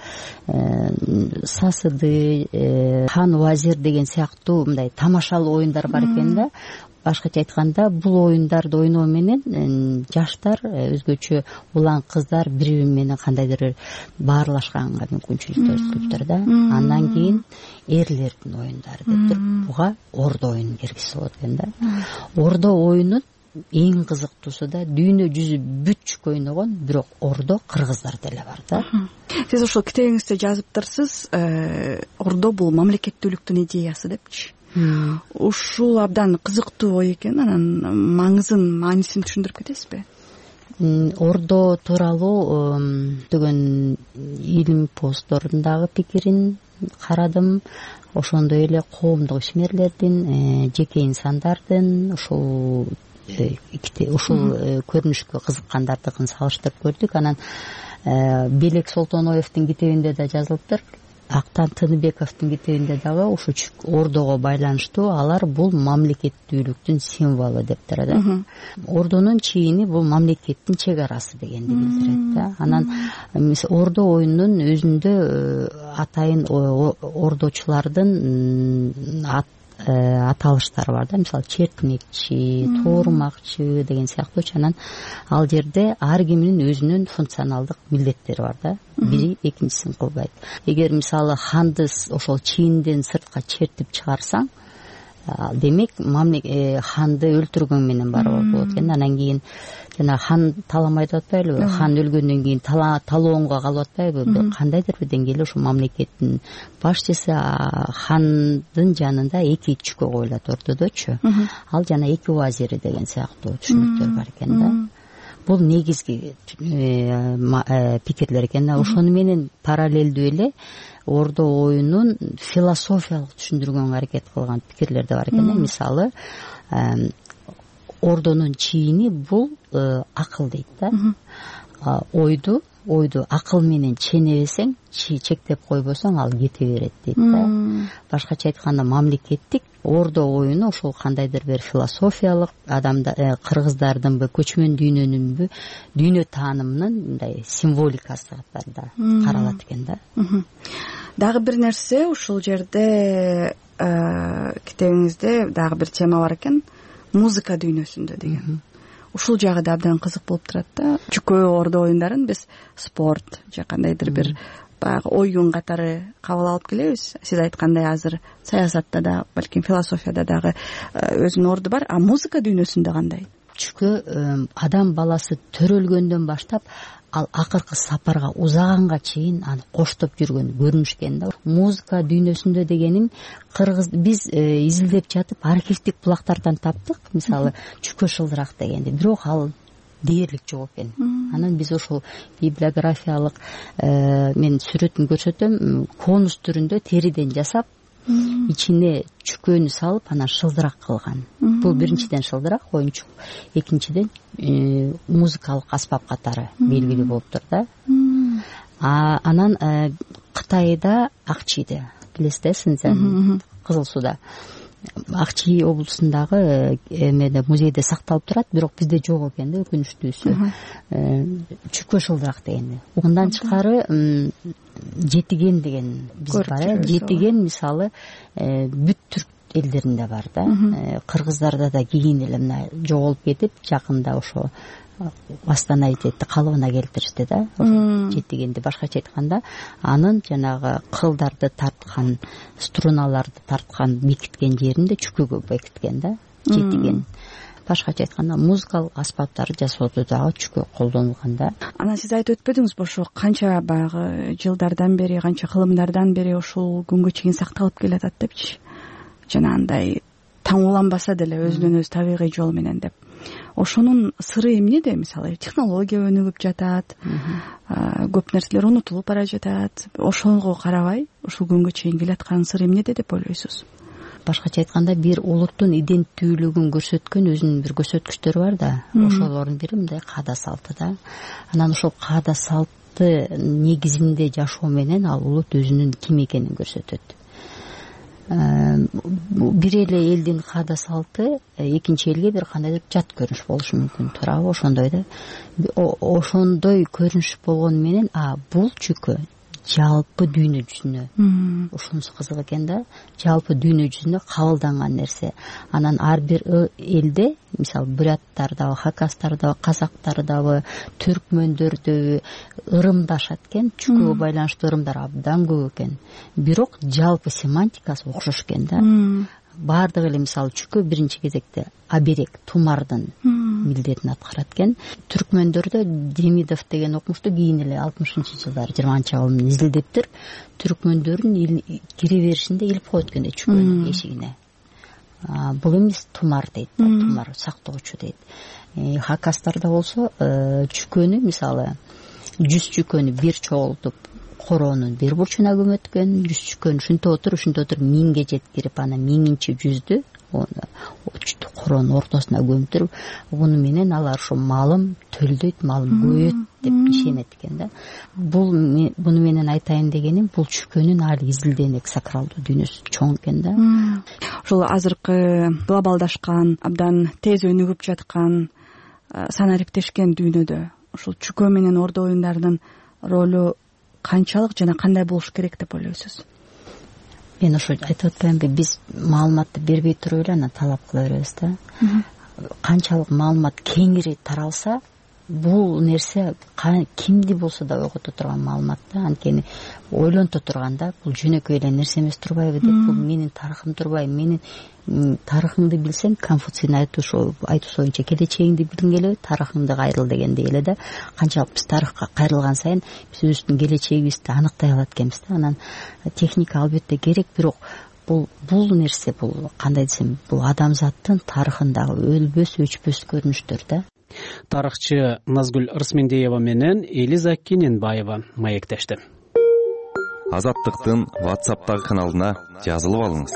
сасыды, хан вазир деген сыяктуу мындай тамашалуу оюндар бар экен да. Башкача айтканда, бул оюндарды ойноо менен жаштар, өзгөчө улан кыздар бири менен кандайдыр баарлашканга мүмкүнчүлүктөр түзүптүр да. Андан кийин эрлердин оюндары дептир. Буга ордо оюну киргизсе болот экен да. Ордо оюнун эң кызыктуусу да дүйнө жүзү бүт чүкө ойногон, бирок ордо кыргыздар деле бар да. Сиз ошол китебиңизде жазыптырсыз, ордо бул мамлекеттүүлүктүн идеясы депчи. Ушул абдан кызыктуу ой экен. Анан маанисин түшүндүрүп кетесизби? Ордо тууралуу түгөн илим посттордун дагы пикирин карадым. Ошондой эле коомдук ишмерлердин, жеке инсандардын ушул көрүнүшкө кызыккандардыкын салыштырып көрдүк. Анан Белек Солтоноевдин китебинде да жазылыптыр. Актан Тыныбековдун китебинде дагы ушу ордого байланыштуу алар бул мамлекеттүүлүктүн символу дептир да. Ордонун чийини бул мамлекеттин чек арасы дегенди билдирет да. Анан ордо оюнунун өзүндө атайын ордочулардын аталыштары бар да. Мисалы чертмекчи, тоорумакчы деген сыяктуу. Анан ал жерде ар кимдин өзүнүн функционалдык милдеттери бар да. Бири экинчисин кылбайт. Эгер мисалы ханды ошол чийинден сыртка чертип чыгарсаң, демек ханды өлтүргөн менен барып болот экен. Анан кийин жана хан таламай деп атпайлыбы? Хан өлгөндөн кийин талоонго калып атпайбы? Кандайдыр бир деңгээлде ошо мамлекеттин башчысы хандын жанында 2 чүкө коюлат ордодочу. Ал жана 2 вазири деген сыяктуу түшүнүктөр бар экен да. Бул негизги пикирлер экен. Ошону менен параллелдүү эле ордо оюнун философиялык түшүндүргөнгө аракет кылган пикирлер да бар экен. Мисалы ордонун чийини бул акыл дейт да. Ойду акыл менен ченебесең, чектеп койбосоң ал кете берет дейт да. Башкача айтканда мамлекеттик ордо оюну ошол кандайдыр бир философиялык кыргыздардынбы, көчмөн дүйнөнүнбү, дүйнө таанымынын мындай символикасы катарында каралат экен да. Дагы бир нерсе ушул жерде китебиңизде дагы бир тема бар экен, музыка дүйнөсүндө деген. Ушул жагы да абдан кызык болуп турат да. Чүкө ордо оюндарын биз спорт же кандайдыр бир баягы оюн катары кабыл алып келебиз. Сиз айткандай азыр саясатта да, балким философияда дагы өзүнүн орду бар. А музыка дүйнөсүндө кандай? Чүкө адам баласы төрөлгөндөн баштап ал акыркы сапарга узаганга чейин аны коштоп жүргөн көрүнүшкөн да. Музыка дүйнөсүндө дегеним биз изилдеп жатып архивдик булактардан таптык. Мисалы чүкө шылдырак дегенди, бирок ал дээрлик жок экен. Анан биз ошол библиографиялык мен сүрөтүн көрсөтөм, конус түрүндө териден жасап, ичине чүкөнү салып, анан шылдырак кылган. Бул биринчиден шылдырак оюнчук, экинчиден музыкалык аспап катары белгилүү болуп тур да. Анан Кытайда Акчиде, билесиз, Синцзян, Кызыл Сууда, Акчи облусундагы эмеде музейде сакталып турат, бирок бизде жок экен да, өкүнүчтүүсү. Чүкө шылдырак дегенди. Ундан тышкары жетиген деген биз бар. Жетиген мисалы бүт түрк элдеринде бар да. Кыргыздарда да кийин эле мына жоголуп кетип, жакында ошо Астанайтетти калыбына келтиришти да. Жетигенди башкача айтканда, анын жанагы кылдарды тарткан, струналарды тарткан, бекиткен жеринде чүкөгө бекиткен да, жетиген. Башкача айтканда музыкалык аспаптарды жасоодо дагы чүкө колдонулган да. Анан сиз айтып өтпөдүңүзбү, ошо канча баягы жылдардан бери, канча кылымдардан бери ушул күнгө чейин сакталып келатат депчи. Жанагындай таңууланбаса деле өзүнөн өзү табигый жол менен деп. Ошонун сыры эмнеде? Мисалы, технология өнүгүп жатат, көп нерселер унутулуп бара жатат. Ошого карабай, ушул күнгө чейин келаткан сыр эмнеде деп ойлойсуз? Башкача айтканда, бир улуттун иденттүүлүгүн көрсөткөн өзүнүн бир көрсөткүчтөрү бар да. Ошолордун бири мындай каада салты да. Анан ошол каада салты негизинде жашоо менен ал улут өзүнүн ким экенин көрсөтөт. Бир эле элдин каада салты экинчи элге бир кандайдыр жат көрүнүш болушу мүмкүн, туурабы? Ошондой да. Ошондой көрүнүш болгону менен бул чүкө жалпы дүйнө жүзүнө, ошонусу кызык экен да, жалпы дүйнө жүзүнө кабылданган нерсе. Анан ар бир элде, мисалы буряттардабы, хакастардабы, казактардабы, түркмөндөрдөгү ырымдашат экен, чүкөгө байланыштуу ырымдар абдан көп экен. Бирок жалпы семантикасы окшош экен да. Баардык эле мисалы чүкө биринчи кезекте аберег, тумардын милдетин аткарат экен. Түркмөндөрдө Демидов деген окумушту кийин эле 60-жылдары 20-жылдын изилдептир. Түркмөндөрдүн кире беришинде илип коет экен чүкөнүн эшигине. Бул эмес тумар дейт, тумар сактоочу дейт. Хакастарда болсо чүкөнү мисалы 100 чүкөнү бир чогултуп короонун бир бурчуна көмөткөн, 100 чүкөнү ушинте отуруп 1000ге жеткирип, анан 1000-чи жүздү короонун ортосуна көмүтүрүп, муну менен алар ошо малым төлдөйт, малым көбөйөт деп ишенет экен да. Буну менен айтайын дегеним, бул чүкөнүн али изилденек сакралдуу дүйнөсү чоң экен да. Ошол азыркы глобалдашкан, абдан тез өнүгүп жаткан, санариптешкен дүйнөдө ушул чүкө менен ордо оюндарынын ролу канчалык жана кандай болуш керек деп ойлойсуз? Мен ошо айтып атпаймынбы, биз маалыматты бербей туруп эле анан талап кыла беребиз да. Канчалык маалымат кеңири таралса, бул нерсе кимди болсо да ойгото турган маалымат да. Анткени ойлонто турганда, бул жөнөкөй эле нерсе эмес турбайбы деп, бул менин тарыхым турбайбы, менин тарыхыңды билсең, Конфуцийдин айтуусу боюнча келечегиңди билгиң келеби, тарыхыңды кайрыл дегендей эле да. Канчалык биз тарыхка кайрылган сайын биз өзүбүздүн келечегибизди аныктай алат экенбиз да. Анан техника албетте керек, бирок бул нерсе, бул кандай десем, бул адамзаттын тарыхындагы өлбөс, өчпөс көрүнүштөр да. Тарыхчы Назгүл Ырсмендиева менен Элиза Кененбаева маектешти. Азаттыктын WhatsApp'тагы каналына жазылып алыңыз.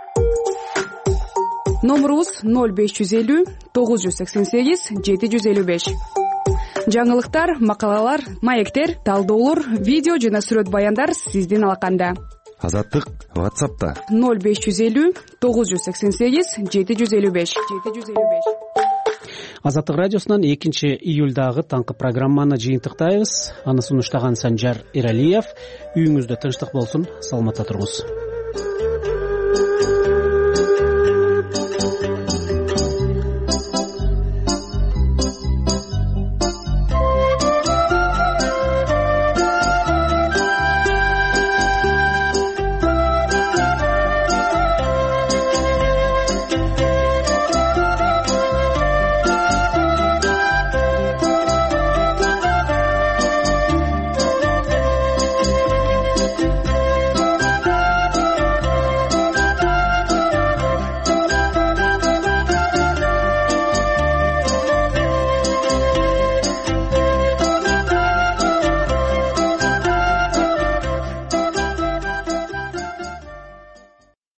Номерубуз 0550 988 755. Жаңылыктар, макалалар, маектер, талдоолор, видео жана сүрөт баяндар сиздин алаканда. Азаттык WhatsApp'та 0550 988 755. Азаттык радиосунан 2-июлдагы таңкы программаны жыйынтыктайбыз. Аны сунуштаган Санжар Иралиев. Үйүңүздө тынчтык болсун, саламатта туруңуз.